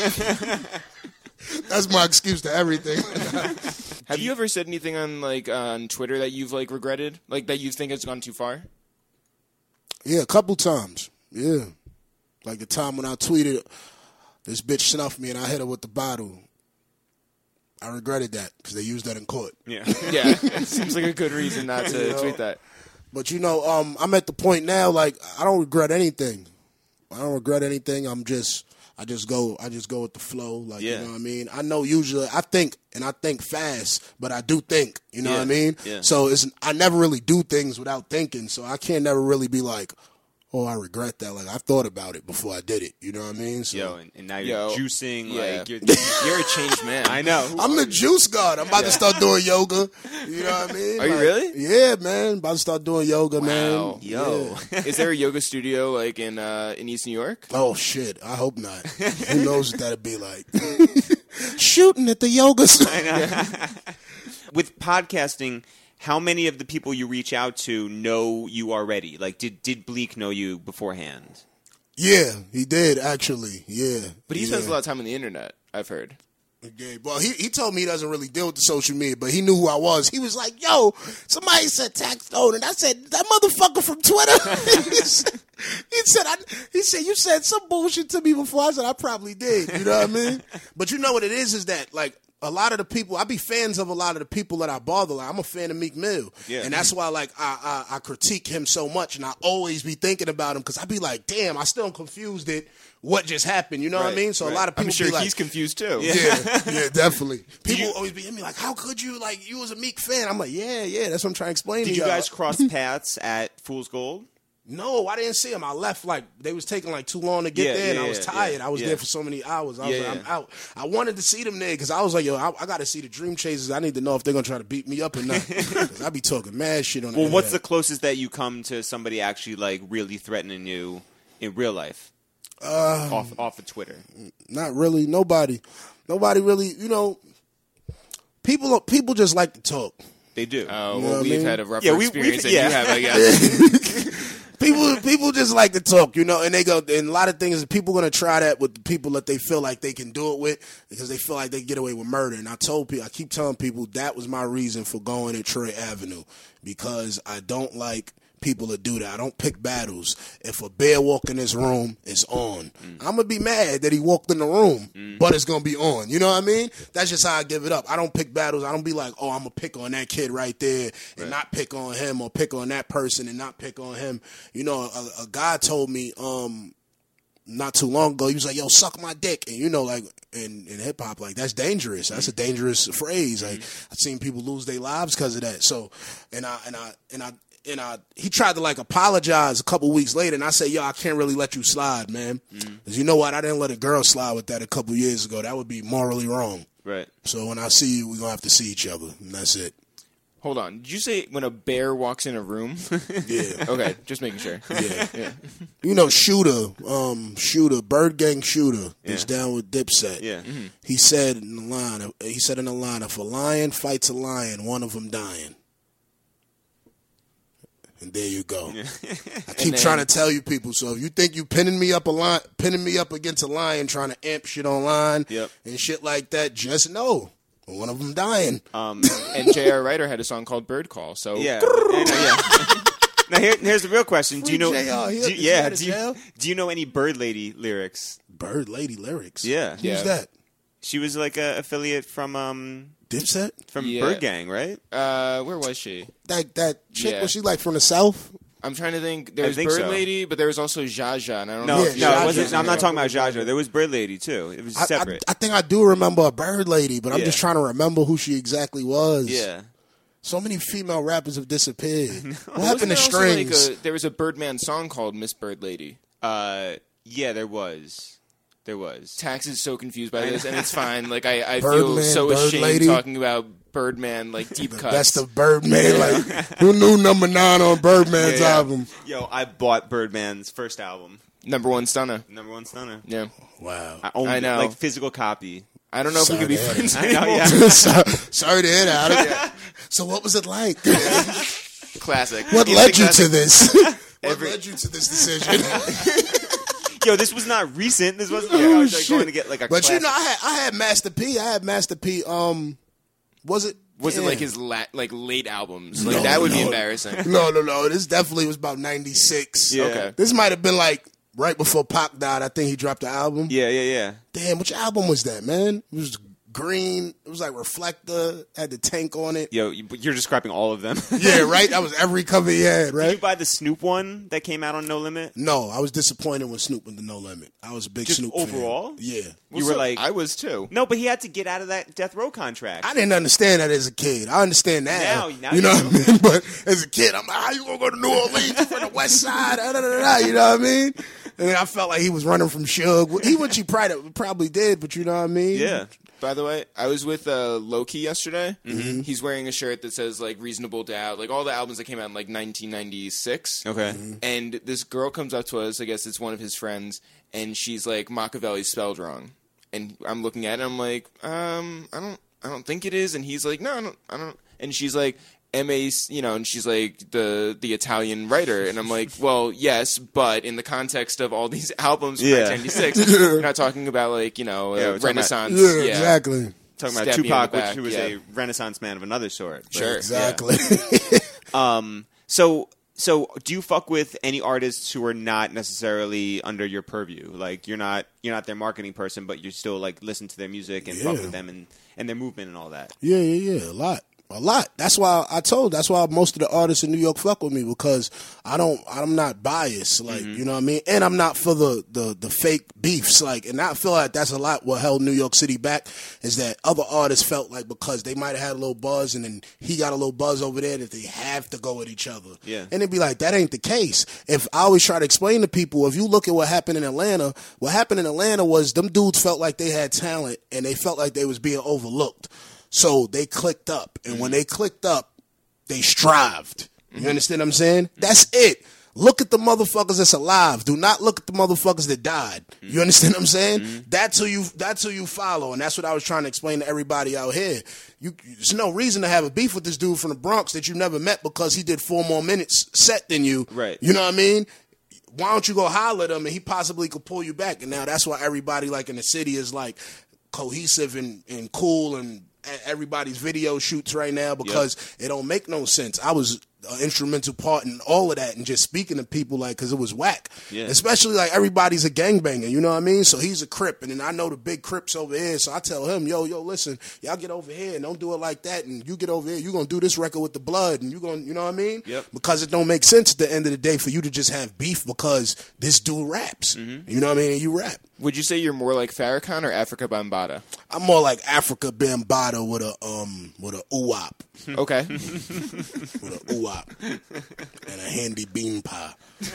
That's my excuse to everything. Have you ever said anything on like on Twitter that you've like regretted, like that you think has gone too far? Yeah, a couple times. Yeah. Like the time when I tweeted, this bitch snuffed me and I hit her with the bottle. I regretted that because they used that in court. Yeah. Yeah, it seems like a good reason not to You know? tweet that. But, you know, um, I'm at the point now, like, I don't regret anything. I don't regret anything. I'm just... I just go I just go with the flow, like, Yeah. you know what I mean? I know usually I think and I think fast, but I do think, you know Yeah. what I mean? Yeah. So it's I never really do things without thinking, so I can't never really be like, oh, I regret that. Like I thought about it before I did it. You know what I mean? So, Yo, and, and now you're Yo, juicing. yeah. Like you're, You're a changed man. I know. I'm the juice god. I'm about to start doing yoga. You know what I mean? Are you Like, really? Yeah, man. About to start doing yoga, man. Wow. Yo. Yeah. Is there a yoga studio like in uh, in East New York? Oh shit! I hope not. Who knows what that'd be like? Shooting at the yoga. With podcasting, how many of the people you reach out to know you already? Like, did did Bleak know you beforehand? Yeah, he did actually. Yeah, But he yeah. spends a lot of time on the internet, I've heard. Yeah, well, he he told me he doesn't really deal with the social media, but he knew who I was. He was like, "Yo, somebody said tax owed," and I said, "That motherfucker from Twitter." he said, he said, I, "He said you said some bullshit to me before." I said, "I probably did." You know what I mean? But you know what it is? Is that like a lot of the people I be fans of a lot of the people that I bother. Like, I'm a fan of Meek Mill, Yeah. and that's why like I, I I critique him so much, and I always be thinking about him because I be like, "Damn, I still am confused at what just happened." You know what I Right, mean? So right. a lot of people I'm sure be like, he's confused too. yeah, yeah, definitely. People always be in me like, "How could you? Like, you was a Meek fan." I'm like, "Yeah, yeah." That's what I'm trying to explain Did to you y'all. guys cross paths at Fool's Gold? No, I didn't see him. I left like they was taking like too long to get Yeah, there, and yeah, I was yeah, tired. yeah, I was yeah. there for so many hours. I was Yeah, like, yeah. I'm out. I wanted to see them there because I was like, "Yo, I, I got to see the Dream Chasers. I need to know if they're gonna try to beat me up or not." 'Cause I be talking mad shit on. Well, the what's the internet. closest that you come to somebody actually like really threatening you in real life? Uh, off off of Twitter. Not really. Nobody. Nobody really. You know, people. People just like to talk. They do. Oh, You know well, what I we've mean? had a rougher Yeah, we- experience we've- than yeah. you have, I guess. People, people just like to talk, you know, and they go. And a lot of things, people gonna try that with the people that they feel like they can do it with because they feel like they can get away with murder. And I told people, I keep telling people that was my reason for going at Troy Avenue because I don't like people to do that. I don't pick battles. If a bear walk in this room, it's on. Mm. I'm gonna be mad that he walked in the room, but it's gonna be on. You know what I mean? That's just how I give it up. I don't pick battles. I don't be like, oh, I'm gonna pick on that kid right there and Right. not pick on him, or pick on that person and not pick on him. You know, a, a guy told me um not too long ago, he was like, yo, suck my dick. And you know, like in, in hip hop, like that's dangerous. That's a dangerous phrase. Like I've seen people lose their lives because of that. So and I and I and I And uh, he tried to like apologize a couple weeks later, and I said, "Yo, I can't really let you slide, man. Because you know what? I didn't let a girl slide with that a couple years ago. That would be morally wrong. Right. So when I see you, we're gonna have to see each other, and that's it. Hold on. Did you say when a bear walks in a room? Yeah, Okay, just making sure. yeah. Yeah. You know, Shooter, um, Shooter, Bird Gang Shooter is Yeah. down with Dipset. Yeah. He said in the line, he said in the line, if a lion fights a lion, one of them dying. And there you go. I keep then- trying to tell you people. So if you think you pinning me up a line, pinning me up against a lion, trying to amp shit online Yep. and shit like that, just know one of them dying. Um, And J R. Ryder had a song called Bird Call. So yeah. And, uh, yeah. Now here, here's the real question. Do you know? Free J R. He- do, is he yeah. out of Do you, jail? do you know any Bird Lady lyrics? Bird Lady lyrics. Yeah. Who's Yeah. that? She was like a affiliate from um Dipset? from Yeah. Bird Gang, right? uh, where was she? That that chick Yeah. was she like from the South? I'm trying to think. There's think Bird so. Lady, but there was also Jaja, and I don't No, know. Yeah, if no, Jaja. it wasn't. Jaja's I'm not in talking there. about Jaja. There was Bird Lady too. It was I, I, separate. I think I do remember a Bird Lady, but I'm Yeah. just trying to remember who she exactly was. yeah. So many female rappers have disappeared. What Wasn't happened to there also, like, Strings? a- there was a Birdman song called Miss Bird Lady. Uh, yeah, there was. There was. Tax is so confused by this, and it's fine. Like I, I Birdman, feel so Bird ashamed Lady. talking about Birdman, like deep cuts. That's the Birdman. Like, who knew number nine on Birdman's Yeah, yeah. album? Yo, I bought Birdman's first album, number one stunner. number one stunner. Yeah, Wow. I owned I it, know. like physical copy. I don't know if we Sorry could be to hear friends I know, anymore. yeah. So- Sorry to hear that. Adam. So what was it like? Classic. What It's led the you classic- to this? what Every- led you to this decision? Yo, this was not recent. This wasn't like I was like, Shit. going to get like a. But classic. you know, I had I had Master P. I had Master P. Um, was it? Was it Damn. like his la- like late albums? Like No, that would be no. embarrassing. No, no, no. This definitely was about ninety-six. Yeah. Okay. This might have been like right before Pac died. I think he dropped the album. Yeah, yeah, yeah. Damn, which album was that, man? It was green. It was like reflector, had the tank on it. Yo, you- you're describing all of them. Yeah, right? That was every cover he had, Did right? you buy the Snoop one that came out on No Limit? No, I was disappointed when Snoop went to No Limit. I was a big Just Snoop overall? fan. Yeah. You were like, I was too. no, but he had to get out of that Death Row contract. I didn't understand that as a kid. I understand now. Now- now you know you what I mean? But as a kid, I'm like, how you going to go to New Orleans from the west side? Da, da, da, da, you know what I mean? And I felt like he was running from Suge. He, which he probably, probably did, but you know what I mean? yeah. By the way, I was with uh, Loki yesterday. Mm-hmm. He's wearing a shirt that says like Reasonable Doubt, like all the albums that came out in like nineteen ninety-six. Okay. And this girl comes up to us. I guess it's one of his friends, and she's like, Machiavelli spelled wrong. And I'm looking at it, and I'm like, um, I don't, I don't think it is. And he's like, no, I don't, I don't. And she's like, M A, you know, and she's like the the Italian writer, and I'm like, well, yes, but in the context of all these albums from Yeah. nineteen ninety-six, we're not talking about like you know Yeah, uh, we're talking Renaissance. Yeah, yeah. exactly. Talking about Stab me in Tupac, the back, which, who was yeah. a Renaissance man of another sort. But- Sure. Exactly. Um. So, so do you fuck with any artists who are not necessarily under your purview? Like you're not you're not their marketing person, but you still like listen to their music and fuck Yeah. with them and, and their movement and all that. Yeah, yeah, yeah, a lot. A lot. That's why I told. That's why most of the artists in New York fuck with me because I don't. I'm not biased. Like Mm-hmm. you know what I mean. And I'm not for the, the the fake beefs. Like, and I feel like that's a lot what held New York City back is that other artists felt like because they might have had a little buzz and then he got a little buzz over there that they have to go at each other. Yeah. And it'd be like that ain't the case. If I always try to explain to people, if you look at what happened in Atlanta, what happened in Atlanta was them dudes felt like they had talent and they felt like they was being overlooked. So they clicked up. And when they clicked up, they strived. You understand what I'm saying? That's it. Look at the motherfuckers that's alive. Do not look at the motherfuckers that died. You understand what I'm saying? Mm-hmm. That's who you that's who you follow. And that's what I was trying to explain to everybody out here. You, there's no reason to have a beef with this dude from the Bronx that you never met because he did four more minutes set than you. Right. You know what I mean? Why don't you go holler at him and he possibly could pull you back? And now that's why everybody like in the city is like cohesive and, and cool and everybody's video shoots right now because yep. it don't make no sense. I was an instrumental part in all of that and just speaking to people like because it was whack. Yeah. Especially like everybody's a gangbanger, you know what I mean? So he's a Crip, and then I know the big Crips over here, so I tell him, yo, yo, listen, y'all get over here and don't do it like that, and you get over here, you're going to do this record with the blood, and you're going to, you know what I mean? Yep. Because it don't make sense at the end of the day for you to just have beef because this dude raps. Mm-hmm. You know what I mean? And you rap. Would you say you're more like Farrakhan or Africa Bambaataa? I'm more like Africa Bambaataa with a um with a oo-wop. Okay. With a oo-wop and a handy bean pie.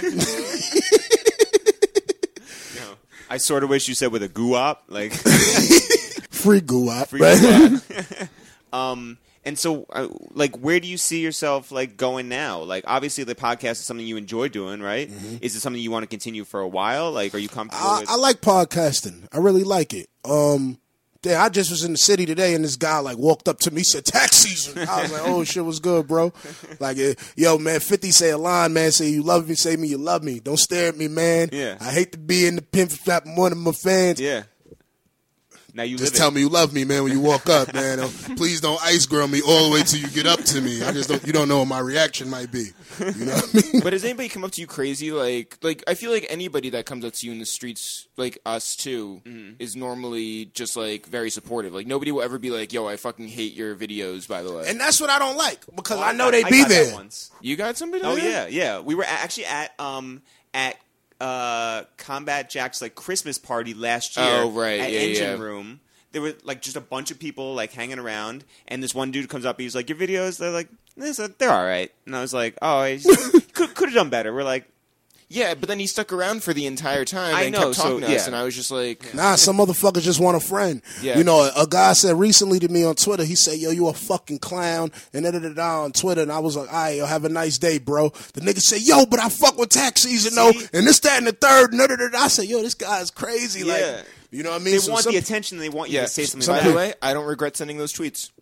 No. I sort of wish you said with a goo-op, like free goo-wop. free Right? goo-op. um, and so, uh, like, where do you see yourself like going now? Like, obviously, the podcast is something you enjoy doing, right? Mm-hmm. Is it something you want to continue for a while? Like, are you comfortable I, with? I like podcasting. I really like it. Um, yeah, I just was in the city today, and this guy like walked up to me, said "tax season." I was like, "Oh shit, what's good, bro?" Like, uh, yo, man, fifty say a line, man. Say you love me, say me you love me. Don't stare at me, man. Yeah. I hate to be in the pimp strap. One of my fans. Yeah. Now you Just live tell it. me you love me, man, when you walk up, man. Please don't ice grill me all the way till you get up to me. I just don't. You don't know what my reaction might be. You know what I mean? But has anybody come up to you crazy? Like, like I feel like anybody that comes up to you in the streets, like us too, mm-hmm. is normally just like very supportive. Like nobody will ever be like, "Yo, I fucking hate your videos." By the way, And that's what I don't like because Well, I know got- they I be got that there. once. you got somebody. Oh there? yeah, yeah. We were a- actually at um at uh Combat Jack's like Christmas party last year. Oh, right. At Yeah, Engine yeah. Room. There were like just a bunch of people like hanging around, and this one dude comes up. He's like, "Your videos, they're like, they're all right." And I was like, "Oh, I could could have done better." We're like, Yeah, but then he stuck around for the entire time I and know, kept talking so, to us, yeah. and I was just like, Nah, some motherfuckers just want a friend. Yeah. You know, a, a guy said recently to me on Twitter, he said, yo, you a fucking clown, and da da da da on Twitter, and I was like, all right, yo, have a nice day, bro. The nigga said, yo, but I fuck with tax season, though, See? and this, that, and the third, and da da da da. I said, yo, this guy's crazy. Yeah. Like, you know what I mean? they So want some- the attention. They want you yeah. to say something. By back. the way, I don't regret sending those tweets.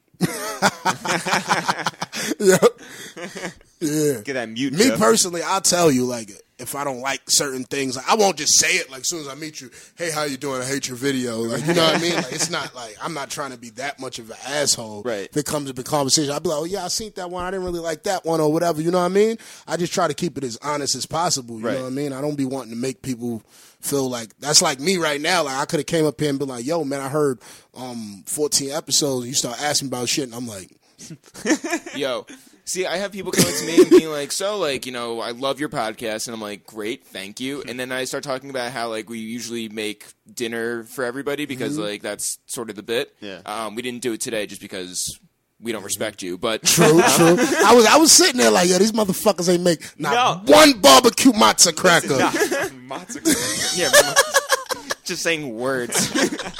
yeah. Yeah. Get that mute. Me Jeff. personally, I'll tell you, like, if I don't like certain things, like, I won't just say it like as soon as I meet you. Hey, how you doing? I hate your video. Like, you know what I mean? Like, it's not like I'm not trying to be that much of an asshole. Right. If it comes to a conversation, I'll be like, oh yeah, I seen that one. I didn't really like that one or whatever. You know what I mean? I just try to keep it as honest as possible. You Right. know what I mean? I don't be wanting to make people feel like that's like me right now. Like I could have came up here and been like, yo, man, I heard um, fourteen episodes. You start asking about shit, and I'm like, Yo, see, I have people coming to me and being like, so, like, you know, I love your podcast. And I'm like, great, thank you. And then I start talking about how, like, we usually make dinner for everybody because, Mm-hmm. like, that's sort of the bit. Yeah. Um, we didn't do it today just because we don't respect you. But true, true. I was I was sitting there like, yo, these motherfuckers ain't make not No. one barbecue matzo cracker. Nah, matzo- yeah, just saying words.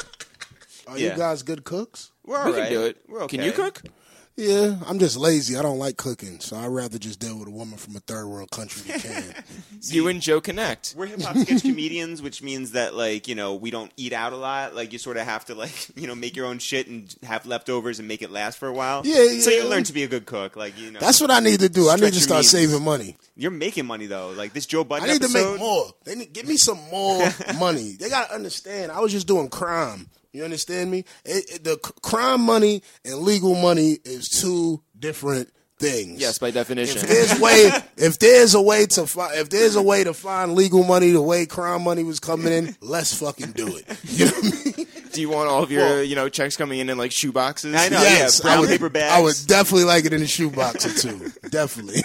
Are Yeah. you guys good cooks? We're all We right. can do it. We're okay. Can you cook? Yeah, I'm just lazy. I don't like cooking, so I'd rather just deal with a woman from a third world country that can. You and Joe connect. We're hip hop sketch comedians, which means that like you know we don't eat out a lot. Like you sort of have to like you know make your own shit and have leftovers and make it last for a while. Yeah, So you yeah. learn to be a good cook. Like you know, That's what I need to do. I need Stretch to your start means. saving money. you're making money though. Like this Joe Budden I need episode. to make more. They need give me some more money. They gotta understand. I was just doing crime. You understand me? It, it- the c- crime money and legal money is two different things. Yes, by definition. If there's way, if there's a way to find, if there's a way to find legal money the way crime money was coming in, let's fucking do it. You know what I mean? Do you want all of your, Well- you know, checks coming in in like shoe boxes? I know. yes, yeah, brown I would, paper bags. I would definitely like it in a shoebox or two. Definitely.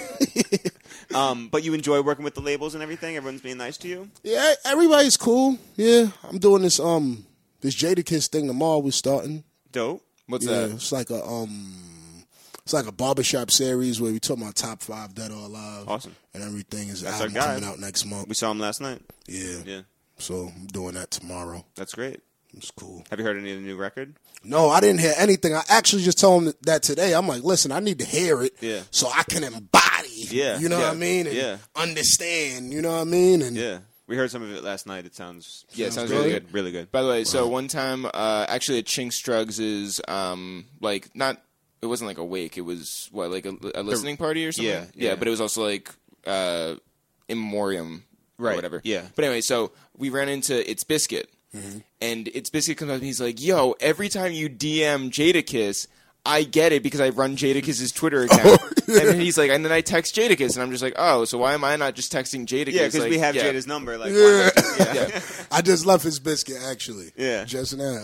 Um, but you enjoy working with the labels and everything. Everyone's being nice to you. Yeah, everybody's cool. Yeah, I'm doing this um this Jadakiss thing tomorrow. We're starting. Dope. What's Yeah, that? it's like a um, it's like a barbershop series where we talk about top five dead or alive. Awesome. And everything is That's our album guy. coming out next month. We saw him last night. Yeah. Yeah, So I'm doing that tomorrow. that's great. It's cool. Have you heard any of the new record? No, I didn't hear anything. I actually just told him that today. I'm like, listen, I need to hear it Yeah. so I can embody. Yeah. You know Yeah. what I mean? And Yeah. understand. You know what I mean? And Yeah, we heard some of it last night. It sounds Yeah, it sounds good. really good. really good. By the way, so one time, uh, actually at Chinks Drugs is, um, like, not, it wasn't like a wake. It was, what, like a, a listening party or something? Yeah, yeah. but it was also like, uh, in memoriam or Right, whatever. yeah. But anyway, so we ran into It's Biscuit. And It's Biscuit comes up and he's like, yo, every time you D M Jadakiss, I get it because I run Jadakiss's Twitter account. And then he's like, and then I text Jadakiss, and I'm just like, oh, so why am I not just texting Jadakiss? Yeah, because like, we have yeah. Jada's number. Like, Yeah. why not? yeah. I just left his biscuit actually. Yeah. Just now.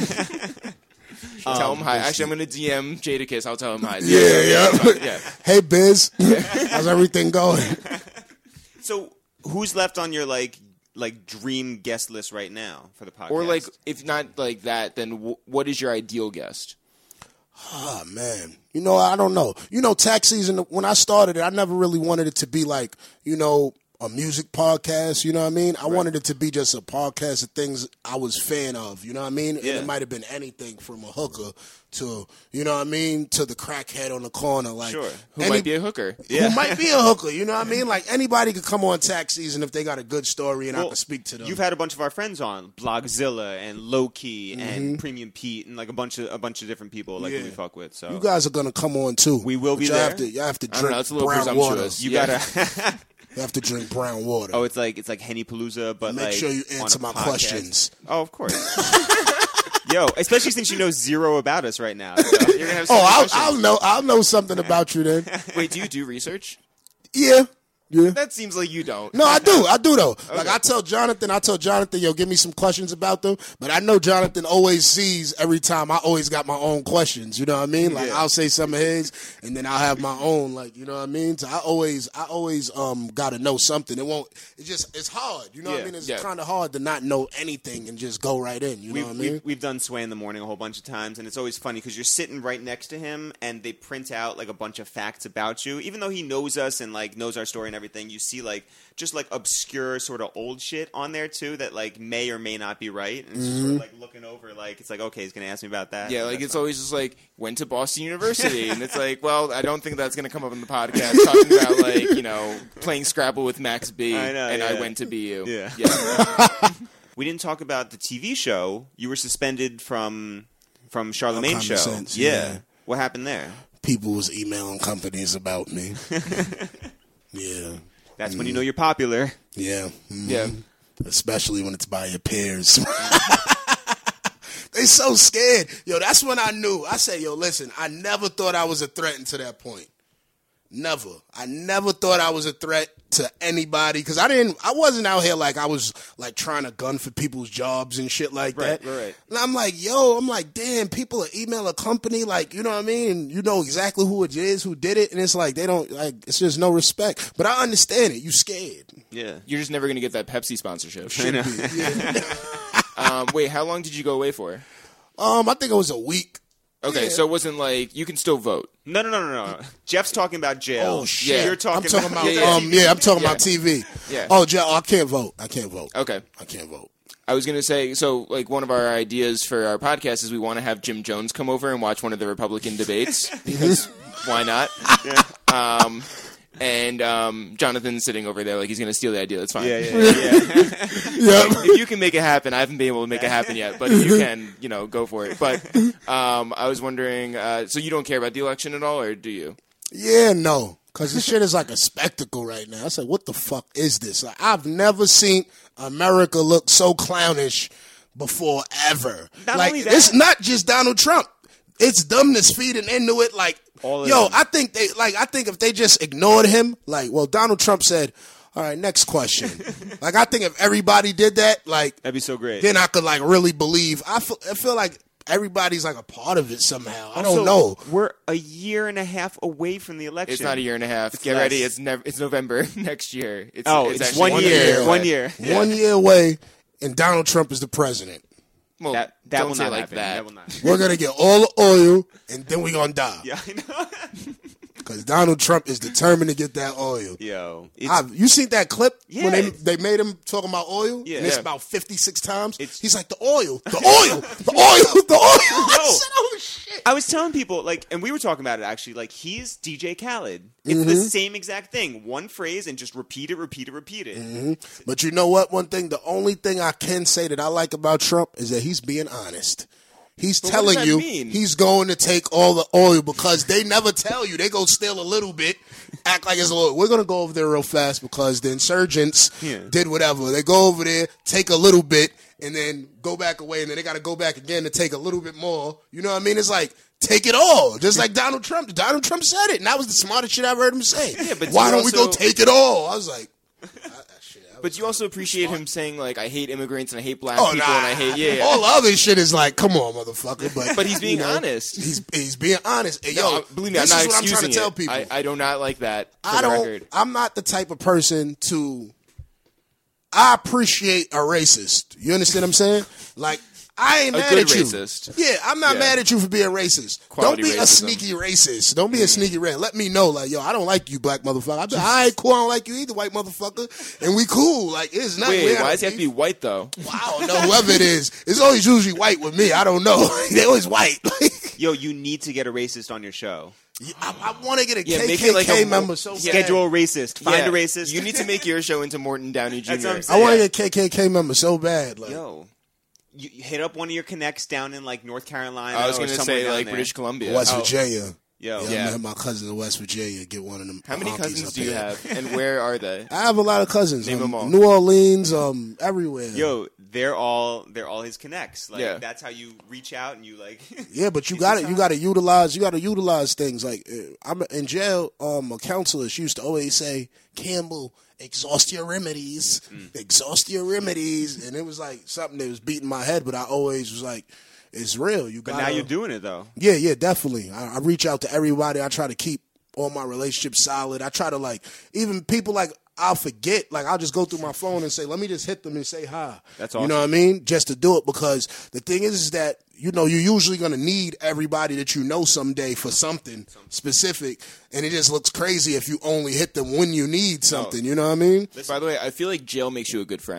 Tell him hi. Actually, I'm going to D M Jadakiss. I'll tell him hi. yeah, yeah. yeah. Hey Biz. How's everything going? So, who's left on your like like dream guest list right now for the podcast? Or like, if not like that, then w- what is your ideal guest? Oh man, you know I don't know. You know, tax season. When I started it, I never really wanted it to be like you know a music podcast. You know what I mean? I wanted it to be just a podcast of things I was fan of. You know what I mean? Yeah. And it might have been anything from a hooker to you know what I mean to the crackhead on the corner. Like Sure. Who any- might be a hooker? Yeah. Who might be a hooker? You know what I mean? Like anybody could come on tax season if they got a good story and I Well, can speak to them. You've had a bunch of our friends on Blogzilla and Lowkey Mm-hmm. and Premium Pete and like a bunch of a bunch of different people like Yeah. who we fuck with. So you guys are gonna come on too. We will be But y'all Have there. to, you have to I don't drink know, it's a little brown water. presumptuous. you Yeah. gotta. You have to drink brown water. Oh, it's like it's like Henny Palooza, but Make like sure you on answer a my podcast. questions. Oh, of course. Yo, especially since you know zero about us right now. So. You're gonna have so Oh, many I'll, questions. I'll know. I'll know something about you then. Wait, do you do research? Yeah, yeah. That seems like you don't. No, I do. I do though. Like I tell Jonathan, I tell Jonathan, yo, give me some questions about them. But I know Jonathan always sees every time. I always got my own questions. You know what I mean? Like Yeah. I'll say some of his, and then I'll have my own. Like you know what I mean? So I always, I always um got to know something. It won't. It's just, it's hard. You know what Yeah, I mean? It's yeah. kind of hard to not know anything and just go right in. You know We've, what I mean? we've, we've done Sway in the Morning a whole bunch of times, and it's always funny because you're sitting right next to him, and they print out like a bunch of facts about you. Even though he knows us and like knows our story and everything, you see like just like obscure sort of old shit on there too that like may or may not be right. And it's just sort of like looking over, like it's like okay, he's gonna ask me about that. Yeah, like That's it's fine. always just like went to Boston University, and it's like, well, I don't think that's gonna come up in the podcast talking about like you know playing Scrabble with Max B, I know, and I yeah. went to B U. Yeah. yeah. We didn't talk about the T V show. You were suspended from from Charlemagne Common show. Sense, yeah. yeah. What happened there? People was emailing companies about me. Yeah. That's when you know you're popular. Yeah. Mhm. Yeah. Especially when it's by your peers. They so scared. Yo, that's when I knew. I said, yo, listen, I never thought I was a threat until that point. Never. I never thought I was a threat to anybody because I didn't. I wasn't out here like I was like trying to gun for people's jobs and shit like Right, that. right, right. And I'm like, yo, I'm like, damn, people email a company like, you know what I mean? And you know exactly who it is, who did it, and it's like they don't like. It's just no respect. But I understand it. You scared. Yeah. You're just never going to get that Pepsi sponsorship. I know. um, wait, how long did you go away for? Um, I think it was a week. Okay, Yeah. so it wasn't like you can still vote. No, no, no, no, no. Jeff's talking about jail. Oh shit! You're talking, I'm talking about, Yeah, yeah. um, yeah, I'm talking Yeah. about T V. Yeah. Oh, Joe, I can't vote. I can't vote. Okay. I can't vote. I was going to say, so like one of our ideas for our podcast is we want to have Jim Jones come over and watch one of the Republican debates because why not? Um, and um, Jonathan's sitting over there like he's going to steal the idea. That's fine. Yeah, yeah, yeah. yeah. Yeah. If you can make it happen, I haven't been able to make it happen yet, but if you can, you know, go for it. But um, I was wondering, uh, so you don't care about the election at all, or do you? Yeah, no. Because the shit is like a spectacle right now. I said, what the fuck is this? Like, I've never seen America look so clownish before, ever. Not like, only that- it's not just Donald Trump. It's them that's feeding into it. Like, All of yo, them. I think they, like, I think if they just ignored him, like, well, Donald Trump said, all right, next question. Like, I think if everybody did that, like, That'd be so great. then I could, like, really believe. I feel, I feel like everybody's, like, a part of it somehow. I don't Also, know. We're a year and a half away from the election. It's not a year and a half. It's Get less. ready. It's never. It's November next year. It's, Oh, it's actually one one year. year. One year. One year away, and Donald Trump is the president. Well, That that don't will say not like happen. that. That will not. We're gonna get all the oil, and then we're gonna die. Yeah, I know. Because Donald Trump is determined to get that oil. Yo, it's, I've, you seen that clip Yeah. when they they made him talking about oil? Yeah. And it's Yeah. about fifty-six times. It's- He's like, the oil, the oil, the oil, the oil. I No. said, oh, shit. I was telling people, like, and we were talking about it actually, like, he's D J Khaled. It's the same exact thing. One phrase and just repeat it, repeat it, repeat it. But you know what? One thing, the only thing I can say that I like about Trump is that he's being honest. He's what telling does that you mean? he's going to take all the oil because they never tell you. They go steal a little bit, act like it's a little. We're going to go over there real fast because the insurgents Yeah. did whatever. They go over there, take a little bit, and then go back away, and then they got to go back again to take a little bit more. You know what I mean? It's like, take it all. Just like Donald Trump. Donald Trump said it, and that was the smartest shit I've heard him say. Yeah, but Why you don't we go also- take it all? I was like, I, I, shit, I But was- you also appreciate him saying like, "I hate immigrants and I hate black Oh, people nah. and I hate yeah." yeah. All the other shit is like, come on, motherfucker. But But he's being you know, honest. He's he's being honest. Hey, No, yo, uh, believe me, I'm this not is what I'm excusing trying to tell it. people. I, I do not like that. For I the don't. record. I'm not the type of person to. I appreciate a racist. You understand what I'm saying? Like, I ain't A mad good at you. racist. Yeah, I'm not Yeah. mad at you for being racist. Quality don't be a racism. sneaky racist. Don't be a sneaky racist. Let me know, like, yo, I don't like you, black motherfucker. I be, all right, cool. I don't like you either, white motherfucker. And we cool. Like, it's not. we Wait, got why a does he have to be beef. white though? I don't know, whoever it is. It's always usually white with me. I don't know. They always white. Yo, you need to get a racist on your show. I, I want to get a Yeah, K make K K it like a- member so bad. Schedule a racist. Find Yeah. a racist. You need to make your show into Morton Downey Junior That's what I'm I saying. want to get K K K member so bad. Like, Yo, you you hit up one of your connects down in like North Carolina. I was going gonna to say like British Columbia. West Oh. Virginia. Yo, Yeah, Yeah. I met my cousin in West Virginia. Get one of them. How many honkies cousins up do you here. have, and where are they? I have a lot of cousins. Name um, them all. New Orleans, um, everywhere. yo, they're all they're all his connects. Like Yeah. that's how you reach out and you like. Yeah, but you It's got a to time. you got to utilize you got to utilize things like uh, I'm in jail. Um, a counselor she used to always say, Campbell, exhaust your remedies, Mm. exhaust your remedies, and it was like something that was beating my head. But I always was like, it's real. You But got now you're doing it though. Yeah, yeah, definitely. I, I reach out to everybody. I try to keep all my relationships solid. I try to like even people like I'll forget. Like I'll just go through my phone and say, let me just hit them and say hi. That's You know what I mean? Just to do it because the thing is, is that you know you're usually gonna need everybody that you know someday for something specific, and it just looks crazy if you only hit them when you need something. You know what I mean? By the way, I feel like jail makes you a good friend.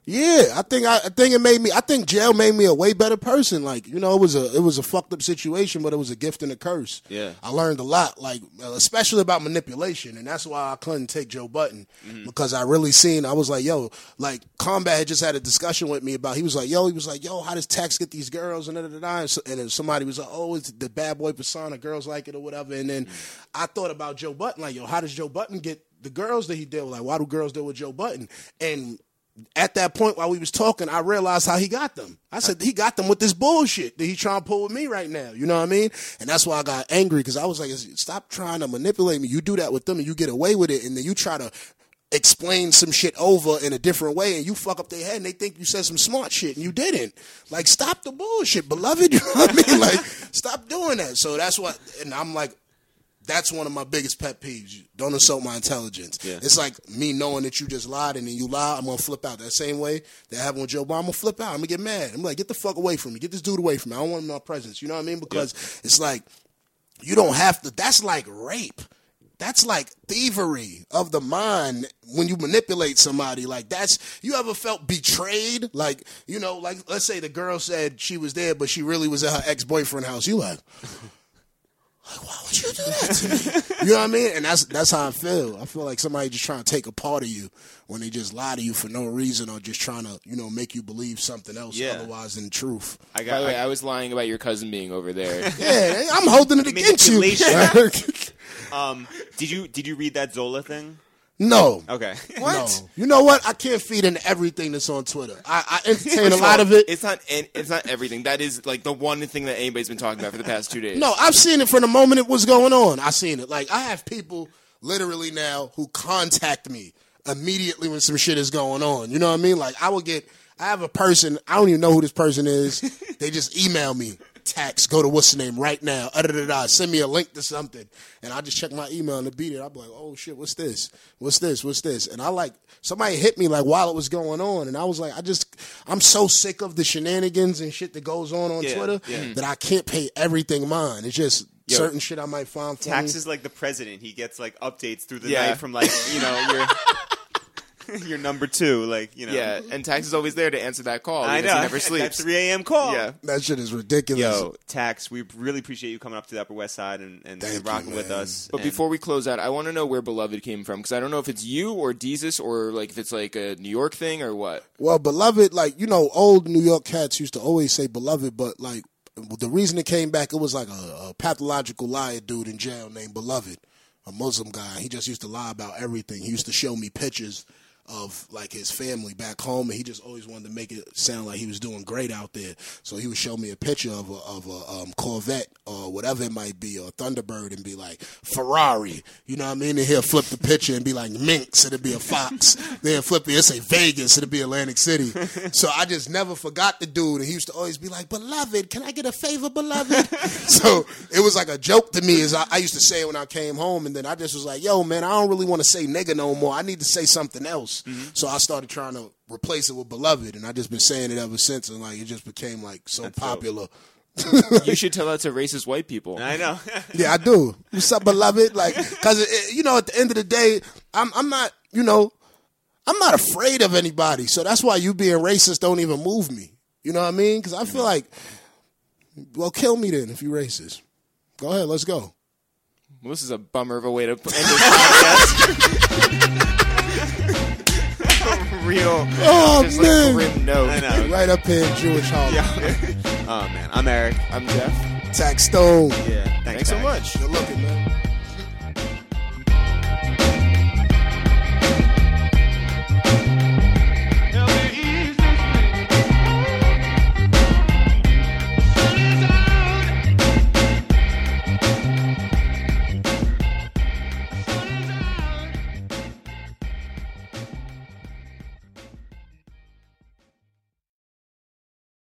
Yeah, I think I, I think it made me. I think jail made me a way better person. Like, you know, it was a it was a fucked up situation, but it was a gift and a curse. Yeah, I learned a lot, like especially about manipulation, and that's why I couldn't take Joe Budden mm-hmm. because I really seen. I was like, yo, like Combat had just had a discussion with me about. He was like, yo, he was like, yo, how does Tax get these girls and da, da, da, da. And, so, and then somebody was like, oh, it's the bad boy persona, girls like it or whatever. And then mm-hmm. I thought about Joe Budden, like, yo, how does Joe Budden get the girls that he deal with? Like, why do girls deal with Joe Budden? And at that point, while we was talking, I realized how he got them. I said, he got them with this bullshit that he trying to pull with me right now. You know what I mean? And that's why I got angry, because I was like, stop trying to manipulate me. You do that with them and you get away with it, and then you try to explain some shit over in a different way, and you fuck up their head and they think you said some smart shit and you didn't. Like, stop the bullshit, beloved. You know what I mean? Like, stop doing that. So that's what, and I'm like, that's one of my biggest pet peeves. Don't insult my intelligence. Yeah. It's like me knowing that you just lied and then you lie, I'm going to flip out. That same way that happened with Joe Biden, I'm going to flip out. I'm going to get mad. I'm like, get the fuck away from me. Get this dude away from me. I don't want him in my presence. You know what I mean? Because yeah. it's like, you don't have to, that's like rape. That's like thievery of the mind when you manipulate somebody. Like, that's, you ever felt betrayed? Like, you know, like, let's say the girl said she was there, but she really was at her ex-boyfriend's house. You like... Like, why would you do that to me? You know what I mean? And that's that's how I feel. I feel like somebody just trying to take a part of you when they just lie to you for no reason, or just trying to, you know, make you believe something else yeah. otherwise than the truth. I got, By the way, I, I was lying about your cousin being over there. Yeah, I'm holding it against you. um, did you did you read that Zola thing? No. Okay. What? No. You know what? I can't feed into everything that's on Twitter. I, I entertain a lot of it. It's not. It's not everything. That is like the one thing that anybody's been talking about for the past two days. No, I've seen it from the moment it was going on. I seen it. Like, I have people literally now who contact me immediately when some shit is going on. You know what I mean? Like, I will get. I have a person. I don't even know who this person is. They just email me. Tax, go to what's the name right now. Da, da, da, send me a link to something, and I just check my email and beat it. I'm like, oh shit, what's this? What's this? What's this? And I like somebody hit me like while it was going on, and I was like, I just, I'm so sick of the shenanigans and shit that goes on on yeah, Twitter yeah. that I can't pay everything mine. It's just Yo, certain shit I might find. For Tax me. is like the president. He gets like updates through the yeah. night from like you know your. You're number two, like, you know. Yeah, and Tax is always there to answer that call. I know. He never sleeps. That three a.m. call. Yeah. That shit is ridiculous. Yo, Tax, we really appreciate you coming up to the Upper West Side and, and, and rocking you, with us. But and before we close out, I want to know where Beloved came from, because I don't know if it's you or Deezus or, like, if it's, like, a New York thing or what. Well, Beloved, like, you know, old New York cats used to always say Beloved, but, like, the reason it came back, it was like a, a pathological liar dude in jail named Beloved, a Muslim guy. He just used to lie about everything. He used to show me pictures of like his family back home, and he just always wanted to make it sound like he was doing great out there. So he would show me a picture of a, of a um, Corvette or whatever it might be, or Thunderbird, and be like Ferrari, you know what I mean? And he'll flip the picture and be like Minx, it'll be a Fox. Then flip it, it'll say Vegas, it'll be Atlantic City. So I just never forgot the dude, and he used to always be like, Beloved, can I get a favor, Beloved? So it was like a joke to me, as I, I used to say it when I came home, and then I just was like, yo, man, I don't really want to say nigga no more. I need to say something else. Mm-hmm. So I started trying to replace it with Beloved, and I just been saying it ever since, and like it just became like so That's popular. You should tell that to racist white people. I know. Yeah, I do. What's up, Beloved? Like, because you know, at the end of the day, I'm I'm not, you know, I'm not afraid of anybody. So that's why you being racist don't even move me. You know what I mean? Because I feel like, well, kill me then if you racist. Go ahead, let's go. Well, this is a bummer of a way to end this podcast. Real, oh just man, like grim note. I know. Right up here in Jewish Harlem. Yeah. Oh man, I'm Eric. I'm Jeff. Tax Stone. Yeah, thanks, thanks so much. Good looking, man.